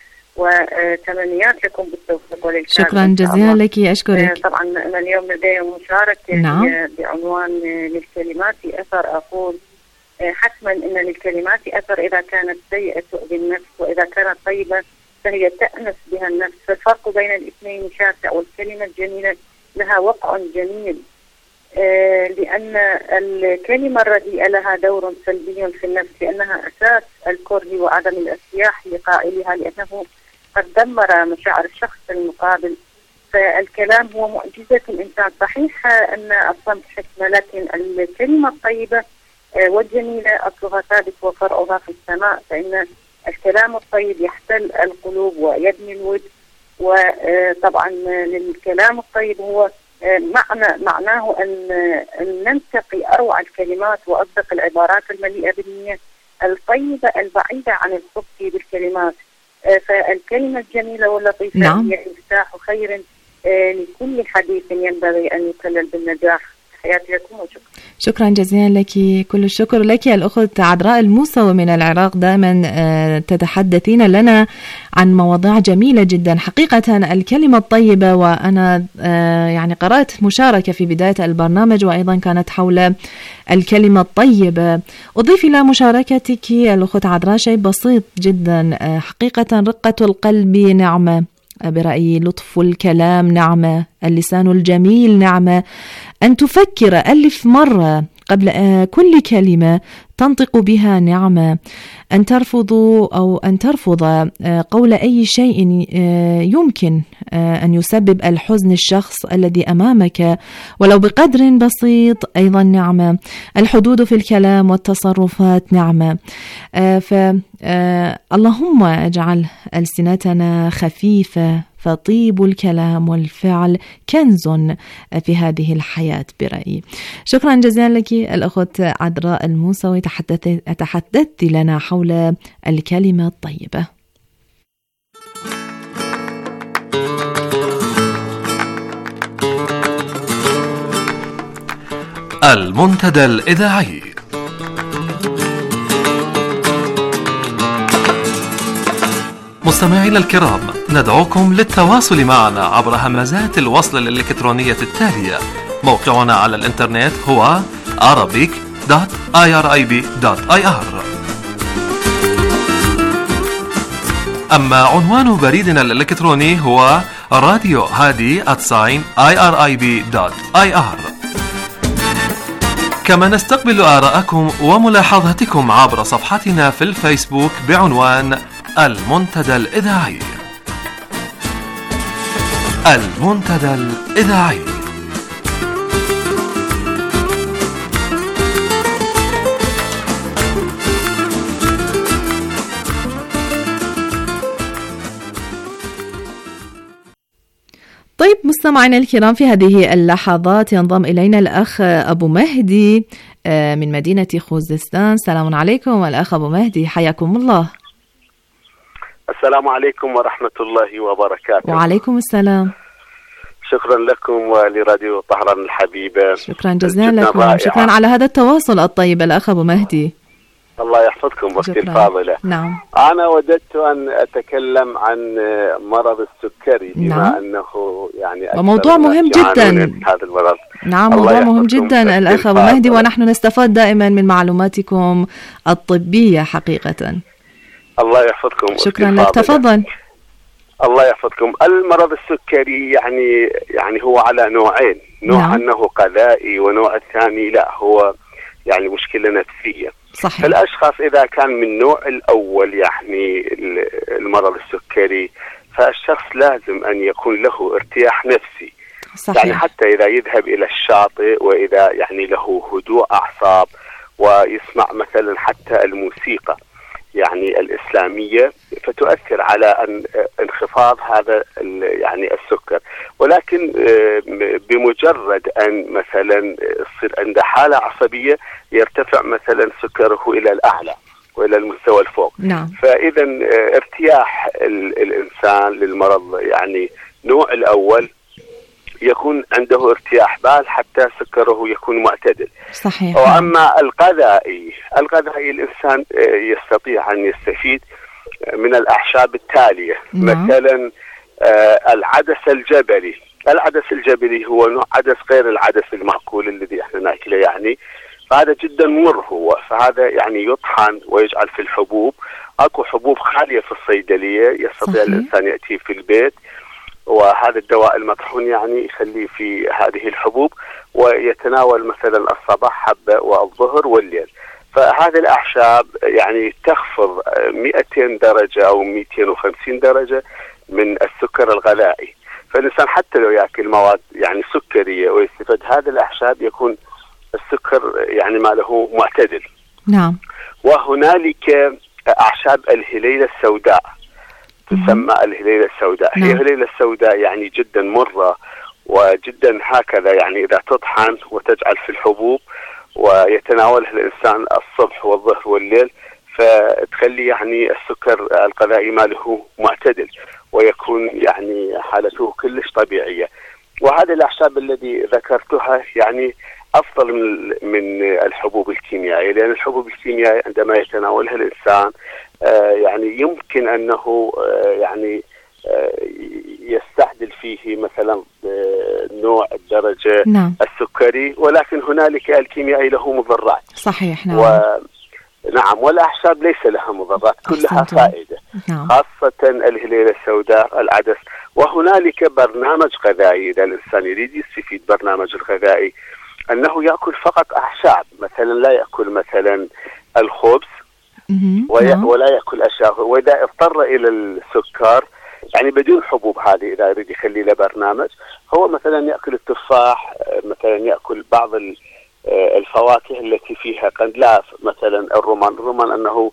S14: وتمنيات لكم بالتوفيق والإنجاز.
S1: شكرا جزيلا لك، أشكرك.
S14: طبعا أنا اليوم لدي مشاركة
S1: نعم.
S14: بعنوان للكلمات أثر. أقول حتما إن للكلمات أثر إذا كانت سيئة تؤذي النفس، وإذا كانت طيبة فهي تأنس بها النفس. فالفرق بين الاثنين شاسع، والكلمة الجميلة لها وقع جميل، آه لأن الكلمة الرديئة لها دور سلبي في النفس، لأنها أساس الكره وعدم الارتياح لقائلها، لأنه قد دمر مشاعر الشخص المقابل. فالكلام هو معجزة الإنسان. صحيح أن الصمت حكمة، لكن الكلمة الطيبة والجميلة أصلها ثابت وفرعها في السماء. فإن الكلام الطيب يحتل القلوب ويبني الود. وطبعا للكلام الطيب هو معنى معناه أن ننتقي أروع الكلمات وأصدق العبارات المليئة بالنية الطيبة البعيدة عن الخبث بالكلمات. فالكلمة الجميلة واللطيفة نعم. هي مفتاح خير لكل حديث ينبغي أن يكلل بالنجاح. حياتي لكم وشكرا.
S1: شكرا جزيلا لك، كل الشكر لك الأخت عذراء الموسوي من العراق. دائما تتحدثين لنا عن مواضيع جميلة جدا حقيقة. الكلمة الطيبة، وأنا يعني قرأت مشاركة في بداية البرنامج وأيضا كانت حول الكلمة الطيبة. أضيف إلى مشاركتك الأخت عذراء شيء بسيط جدا. حقيقة رقة القلب نعمة، برأيي لطف الكلام نعمة، اللسان الجميل نعمة، أن تفكر ألف مرة قبل كل كلمة تنطق بها نعمة، أن ترفض أو أن ترفض قول أي شيء يمكن أن يسبب الحزن الشخص الذي أمامك ولو بقدر بسيط أيضا نعمة. الحدود في الكلام والتصرفات نعمة. فاللهم اجعل ألسنتنا خفيفة، فطيب الكلام والفعل كنز في هذه الحياة برأيي. شكرا جزيلا لك الأخت عذراء الموسوي، تحدثت لنا حول الكلمة الطيبة.
S15: المنتدى الإذاعي. مستمعينا الكرام، ندعوكم للتواصل معنا عبر همزات الوصل الإلكترونية التالية. موقعنا على الإنترنت هو arabic دوت irib دوت ir. أما عنوان بريدنا الإلكتروني هو راديو هادي آت irib دوت ir. كما نستقبل آراءكم وملاحظاتكم عبر صفحتنا في الفيسبوك بعنوان المنتدى الإذاعي. المنتدى الإذاعي.
S1: طيب مستمعينا الكرام، في هذه اللحظات ينضم إلينا الأخ أبو مهدي من مدينة خوزستان. السلام عليكم الأخ أبو مهدي، حياكم الله.
S16: السلام عليكم ورحمة الله وبركاته.
S1: وعليكم السلام.
S16: شكرا لكم ولراديو طهران الحبيبة.
S1: شكرا جزيلا لكم، شكرا على هذا التواصل الطيب الأخ أبو مهدي.
S16: الله يحفظكم أختي الفاضلة.
S1: نعم.
S16: أنا وددت أن أتكلم عن مرض السكري بما
S1: نعم.
S16: أنه يعني
S1: وموضوع مهم جدا.
S16: هذا المرض.
S1: نعم، موضوع مهم جدا الأخ أبو مهدي، ونحن نستفاد دائما من معلوماتكم الطبية حقيقة.
S16: الله يحفظكم.
S1: شكرا لك، تفضل.
S16: الله يحفظكم. المرض السكري يعني يعني هو على نوعين، نوع نعم. أنه قذائي، ونوع الثاني لا هو يعني مشكلة نفسية.
S1: صحيح.
S16: فالأشخاص إذا كان من النوع الأول يعني المرض السكري، فالشخص لازم أن يكون له ارتياح نفسي.
S1: صحيح.
S16: يعني حتى إذا يذهب إلى الشاطئ وإذا يعني له هدوء أعصاب ويسمع مثلا حتى الموسيقى يعني الإسلامية، فتؤثر على أن انخفاض هذا يعني السكر. ولكن بمجرد أن مثلا يصير عنده حالة عصبية يرتفع مثلا سكره إلى الأعلى وإلى المستوى الفوق.
S1: نعم.
S16: فإذا ارتياح الإنسان للمرض يعني نوع الأول يكون عنده ارتياح بال حتى سكره يكون معتدل.
S1: صحيح.
S16: وأما الغذائي، الغذائي الإنسان يستطيع أن يستفيد من الأعشاب التالية. نعم. مثلا العدس الجبلي. العدس الجبلي هو نوع عدس غير العدس المأكول الذي احنا ناكله يعني، فهذا جدا مر هو، فهذا يعني يطحن ويجعل في الحبوب. اكو حبوب خالية في الصيدلية يستطيع صحيح. الإنسان يأتي في البيت، وهذا الدواء المطحون يعني يخليه في هذه الحبوب ويتناول مثلا الصباح حبة والظهر والليل. فهذه الأعشاب يعني تخفض مئتين درجة أو مئتين وخمسين درجة من السكر الغذائي. فالإنسان حتى لو يأكل مواد يعني سكرية ويستفاد هذه الأعشاب يكون السكر يعني ما له معتدل.
S1: نعم.
S16: وهنالك أعشاب الهليلة السوداء تسمى الهليلة السوداء. نعم. هي الهليلة السوداء يعني جدا مرة وجدا هكذا، يعني إذا تطحن وتجعل في الحبوب ويتناولها الإنسان الصبح والظهر والليل، فتخلي يعني السكر الغذائي ماله معتدل ويكون يعني حالته كلش طبيعية. وهذه الأعشاب الذي ذكرتها يعني أفضل من من الحبوب الكيميائية، لأن الحبوب الكيميائية عندما يتناولها الإنسان آه يعني يمكن أنه آه يعني آه يستعدل فيه مثلا آه نوع الدرجة
S1: نعم.
S16: السكري، ولكن هنالك الكيميائي له مضرات.
S1: صحيح. نعم.
S16: و نعم. والأعشاب ليس لها مضرات، كلها فائدة.
S1: نعم.
S16: خاصة الهليلة السوداء، العدس. وهنالك برنامج غذائي إذا الإنسان يريد يستفيد برنامج الغذائي أنه يأكل فقط أعشاب، مثلا لا يأكل مثلا الخبز وي... ولا يأكل أشياء. وإذا اضطر إلى السكر يعني بدون حبوب، هذه إذا يريد يخلي له برنامج، هو مثلا يأكل التفاح، مثلا يأكل بعض الفواكه التي فيها قندلاف، مثلا الرمان. الرمان أنه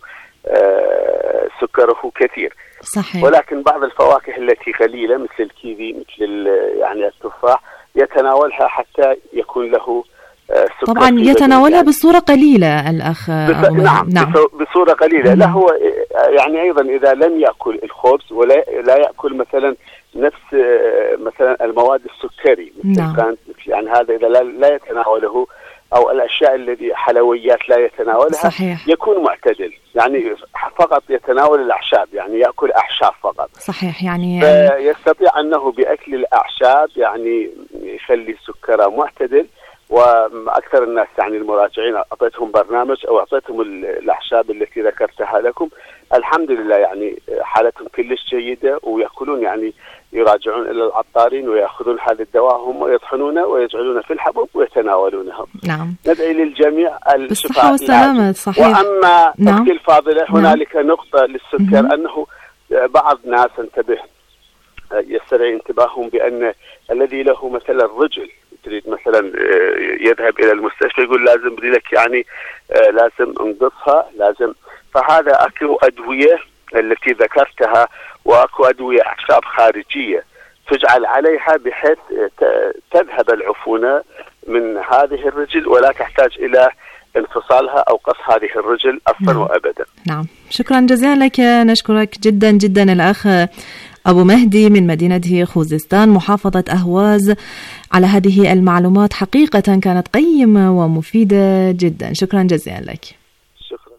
S16: سكره كثير.
S1: صحيح.
S16: ولكن بعض الفواكه التي قليلة مثل الكيوي مثل يعني التفاح يتناولها حتى يكون له سكر.
S1: طبعا يتناولها يعني بصورة قليلة الأخ.
S16: بس نعم, نعم. بصورة قليلة. لا هو يعني أيضا إذا لم يأكل الخبز ولا لا يأكل مثلا نفس مثلا المواد السكري مثل
S1: نعم.
S16: كانت يعني هذا إذا لا, لا يتناوله، أو الأشياء التي حلويات لا يتناولها.
S1: صحيح.
S16: يكون معتدل، يعني فقط يتناول الأعشاب، يعني يأكل أعشاب فقط.
S1: صحيح. يعني
S16: يستطيع أنه بأكل الأعشاب يعني يخلي سكره معتدل. وأكثر الناس يعني المراجعين أعطيتهم برنامج أو أعطيتهم الأعشاب التي ذكرتها لكم، الحمد لله يعني حالتهم كلش جيدة، ويأكلون يعني يراجعون إلى العطارين ويأخذون هذا الدواء هم ويطحنونه ويجعلونه في الحبوب ويتناولونه.
S1: نعم.
S16: ندعي للجميع
S1: الصحة والسلامة. صحيح.
S16: وأما
S1: نعم.
S16: أختي الفاضلة هنالك
S1: نعم.
S16: نقطة للسكر م- أنه بعض الناس انتبه يستدعي انتباههم بأن الذي له مثلا رجل تريد مثلا يذهب إلى المستشفى يقول لازم بدي لك يعني لازم انقصها لازم. فهذا أكو أدوية التي ذكرتها، وأكو أدوية أعشاب خارجية تجعل عليها بحيث تذهب العفونة من هذه الرجل ولا تحتاج إلى انفصالها أو قص هذه الرجل أصلا. نعم. وأبدا.
S1: نعم. شكرا جزيلا لك، نشكرك جدا جدا الأخ
S17: أبو مهدي من مدينة خوزستان محافظة أهواز على هذه المعلومات، حقيقة كانت قيمة ومفيدة جدا. شكرا جزيلا لك.
S16: شكرا.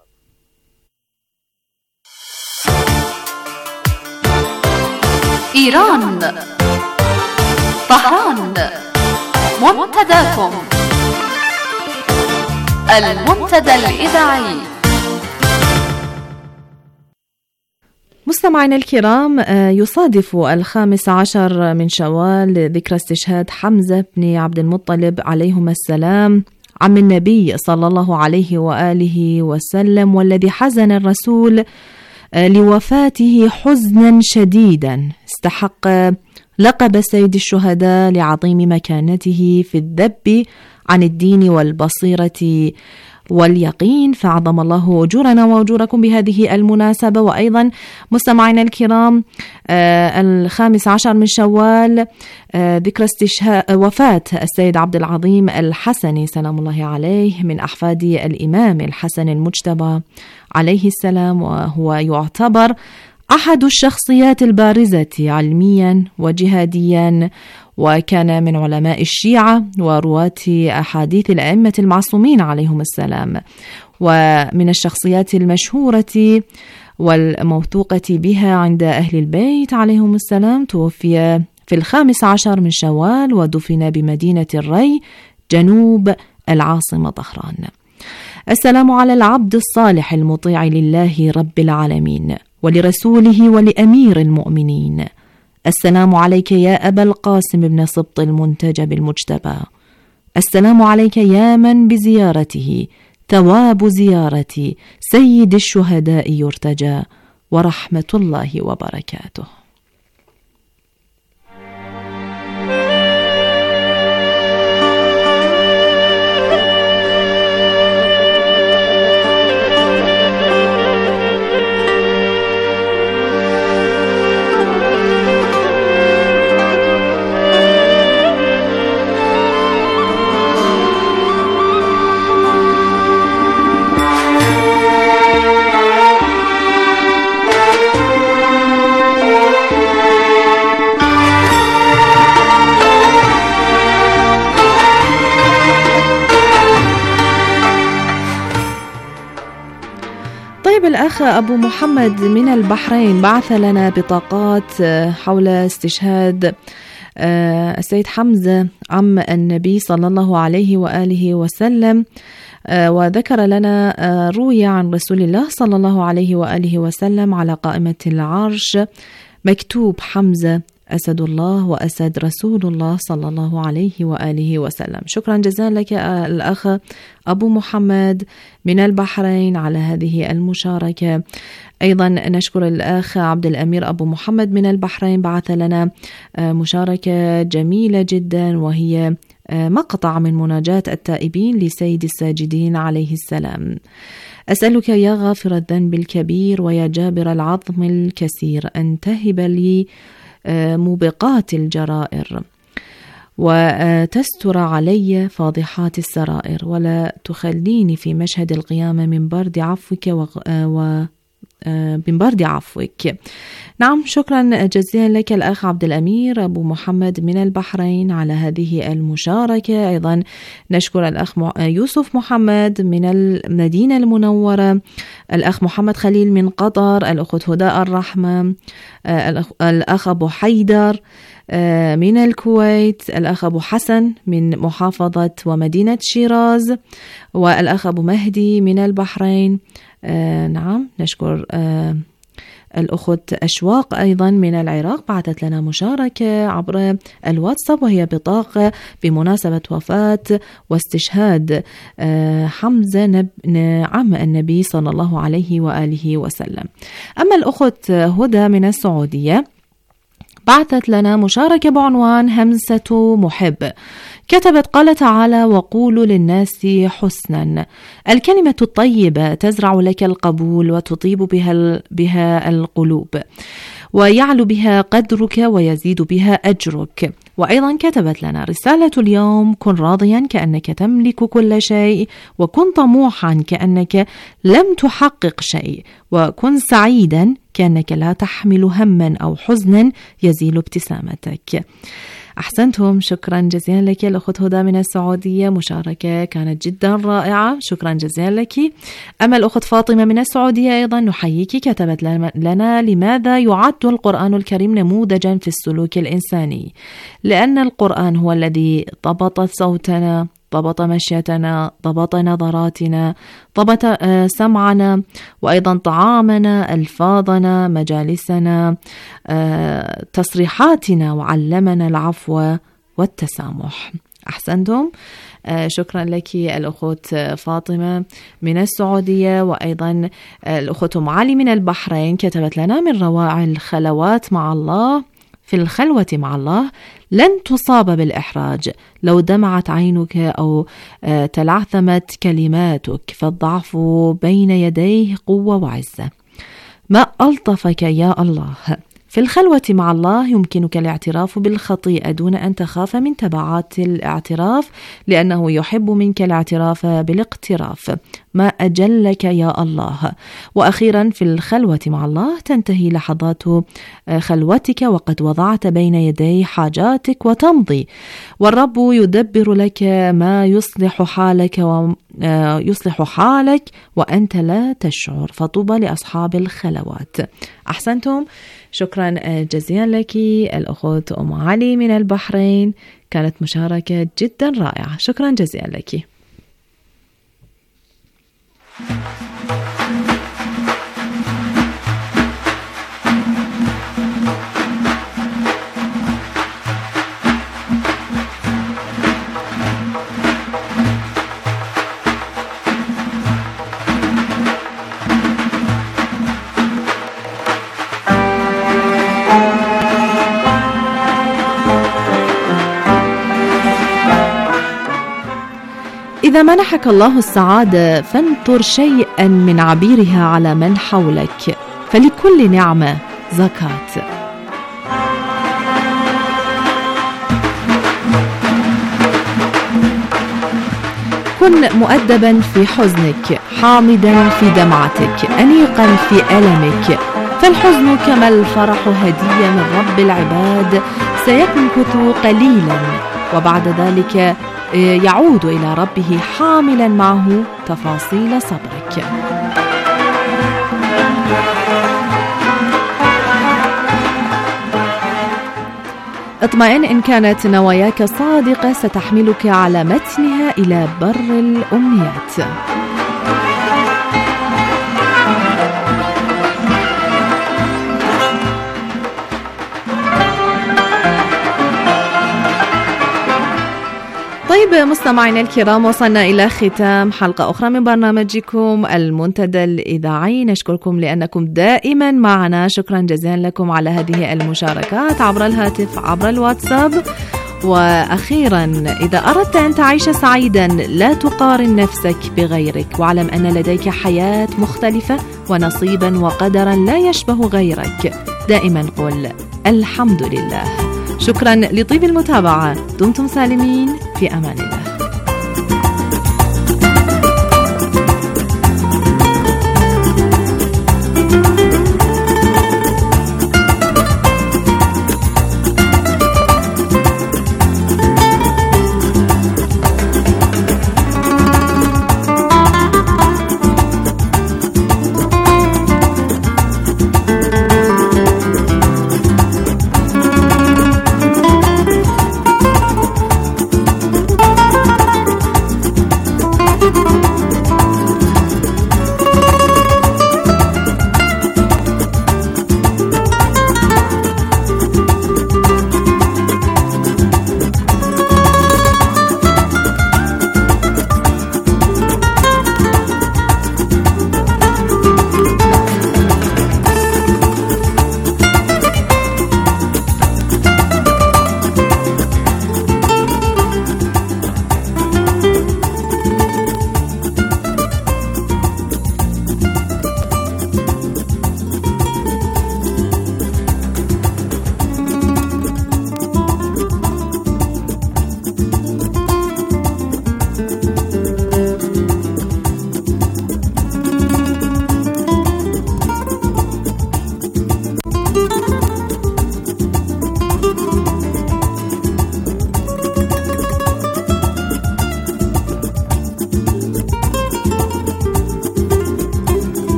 S7: إيران طهران منتداكم المنتدى الإذاعي.
S17: مستمعينا الكرام، يصادف الخامس عشر من شوال ذكرى استشهاد حمزة بن عبد المطلب عليهما السلام عم النبي صلى الله عليه وآله وسلم، والذي حزن الرسول لوفاته حزنا شديدا، استحق لقب سيد الشهداء لعظيم مكانته في الذب عن الدين والبصيرة واليقين، فعظم الله أجورنا وأجوركم بهذه المناسبة. وأيضا مستمعينا الكرام، آه الخامس عشر من شوال آه ذكرى استشهاد وفاة السيد عبد العظيم الحسني سلام الله عليه من أحفاد الإمام الحسن المجتبى عليه السلام، وهو يعتبر أحد الشخصيات البارزة علميا وجهاديا، وكان من علماء الشيعة ورواة أحاديث الأئمة المعصومين عليهم السلام، ومن الشخصيات المشهورة والموثوقة بها عند أهل البيت عليهم السلام. توفي في الخامس عشر من شوال ودفن بمدينة الري جنوب العاصمة طهران. السلام على العبد الصالح المطيع لله رب العالمين ولرسوله ولأمير المؤمنين. السلام عليك يا أبا القاسم بن سبط المنتجب المجتبى. السلام عليك يا من بزيارته ثواب زيارة سيد الشهداء يرتجى، ورحمة الله وبركاته. الأخ أبو محمد من البحرين بعث لنا بطاقات حول استشهاد السيد حمزة عم النبي صلى الله عليه وآله وسلم، وذكر لنا روي عن رسول الله صلى الله عليه وآله وسلم على قائمة العرش مكتوب حمزة أسد الله وأسد رسول الله صلى الله عليه وآله وسلم. شكرا جزيلا لك الأخ أبو محمد من البحرين على هذه المشاركة. أيضا نشكر الأخ عبد الأمير أبو محمد من البحرين، بعث لنا مشاركة جميلة جدا، وهي مقطع من مناجاة التائبين لسيد الساجدين عليه السلام. أسألك يا غافر الذنب الكبير ويا جابر العظم الكثير أن تهب لي موبقات الجرائر وتستر علي فاضحات السرائر، ولا تخليني في مشهد القيامة من برد عفوك و من برد عفوك. نعم، شكرا جزيلا لك الأخ عبد الأمير أبو محمد من البحرين على هذه المشاركة. أيضا نشكر الأخ يوسف محمد من المدينة المنورة، الأخ محمد خليل من قطر، الأخت هداء الرحمة، الأخ أبو حيدر من الكويت، الأخ أبو حسن من محافظة ومدينة شيراز، والأخ أبو مهدي من البحرين. آه نعم، نشكر آه الأخت أشواق أيضا من العراق، بعثت لنا مشاركة عبر الواتساب، وهي بطاقة بمناسبة وفاة واستشهاد آه حمزة نب... عم النبي صلى الله عليه وآله وسلم. أما الأخت هدى من السعودية بعثت لنا مشاركة بعنوان همسة محب، كتبت قال تعالى: وقولوا للناس حسنا. الكلمة الطيبة تزرع لك القبول وتطيب بها, بها القلوب، ويعلو بها قدرك ويزيد بها أجرك. وأيضا كتبت لنا رسالة اليوم: كن راضيا كأنك تملك كل شيء، وكن طموحا كأنك لم تحقق شيء، وكن سعيدا كأنك لا تحمل هما أو حزنا يزيل ابتسامتك. أحسنتم، شكرا جزيلا لك الأخت هدى من السعودية، مشاركة كانت جدا رائعة، شكرا جزيلا لك. أما الأخت فاطمة من السعودية أيضا نحييك، كتبت لنا: لماذا يعد القرآن الكريم نموذجا في السلوك الإنساني؟ لأن القرآن هو الذي ضبط صوتنا، ضبط مشيتنا، ضبط نظراتنا، ضبط سمعنا، وأيضا طعامنا، ألفاظنا، مجالسنا، تصريحاتنا، وعلمنا العفو والتسامح. أحسنتم، شكرا لك الأخت فاطمة من السعودية. وأيضا الأخت أم علي من البحرين كتبت لنا: من روائع الخلوات مع الله في الخلوة مع الله لن تصاب بالإحراج لو دمعت عينك أو تلعثمت كلماتك، فالضعف بين يديه قوة وعزة. ما ألطفك يا الله. في الخلوة مع الله يمكنك الاعتراف بالخطيئة دون أن تخاف من تبعات الاعتراف، لأنه يحب منك الاعتراف بالاقتراف. ما أجلك يا الله. وأخيرا في الخلوة مع الله تنتهي لحظات خلوتك وقد وضعت بين يدي حاجاتك وتمضي، والرب يدبر لك ما يصلح حالك ويصلح حالك وأنت لا تشعر، فطوبى لأصحاب الخلوات. أحسنتم، شكرا جزيلا لك الأخت أم علي من البحرين، كانت مشاركة جدا رائعة، شكرا جزيلا لك. إذا منحك الله السعادة فانطر شيئا من عبيرها على من حولك، فلكل نعمة زكاة. كن مؤدبا في حزنك، حامدا في دمعتك، أنيقا في ألمك، فالحزن كما الفرح هدية من رب العباد، سيمكث قليلا وبعد ذلك يعود إلى ربه حاملا معه تفاصيل صبرك. اطمئن، إن كانت نواياك صادقة ستحملك على متنها إلى بر الأمنيات. طيب مستمعينا الكرام، وصلنا إلى ختام حلقة أخرى من برنامجكم المنتدى الإذاعي. نشكركم لأنكم دائما معنا، شكرا جزيلا لكم على هذه المشاركات عبر الهاتف، عبر الواتساب. وأخيرا، إذا أردت أن تعيش سعيدا لا تقارن نفسك بغيرك، واعلم أن لديك حياة مختلفة ونصيبا وقدرا لا يشبه غيرك. دائما قل الحمد لله. شكرا لطيب المتابعة، دمتم سالمين، في أمان الله.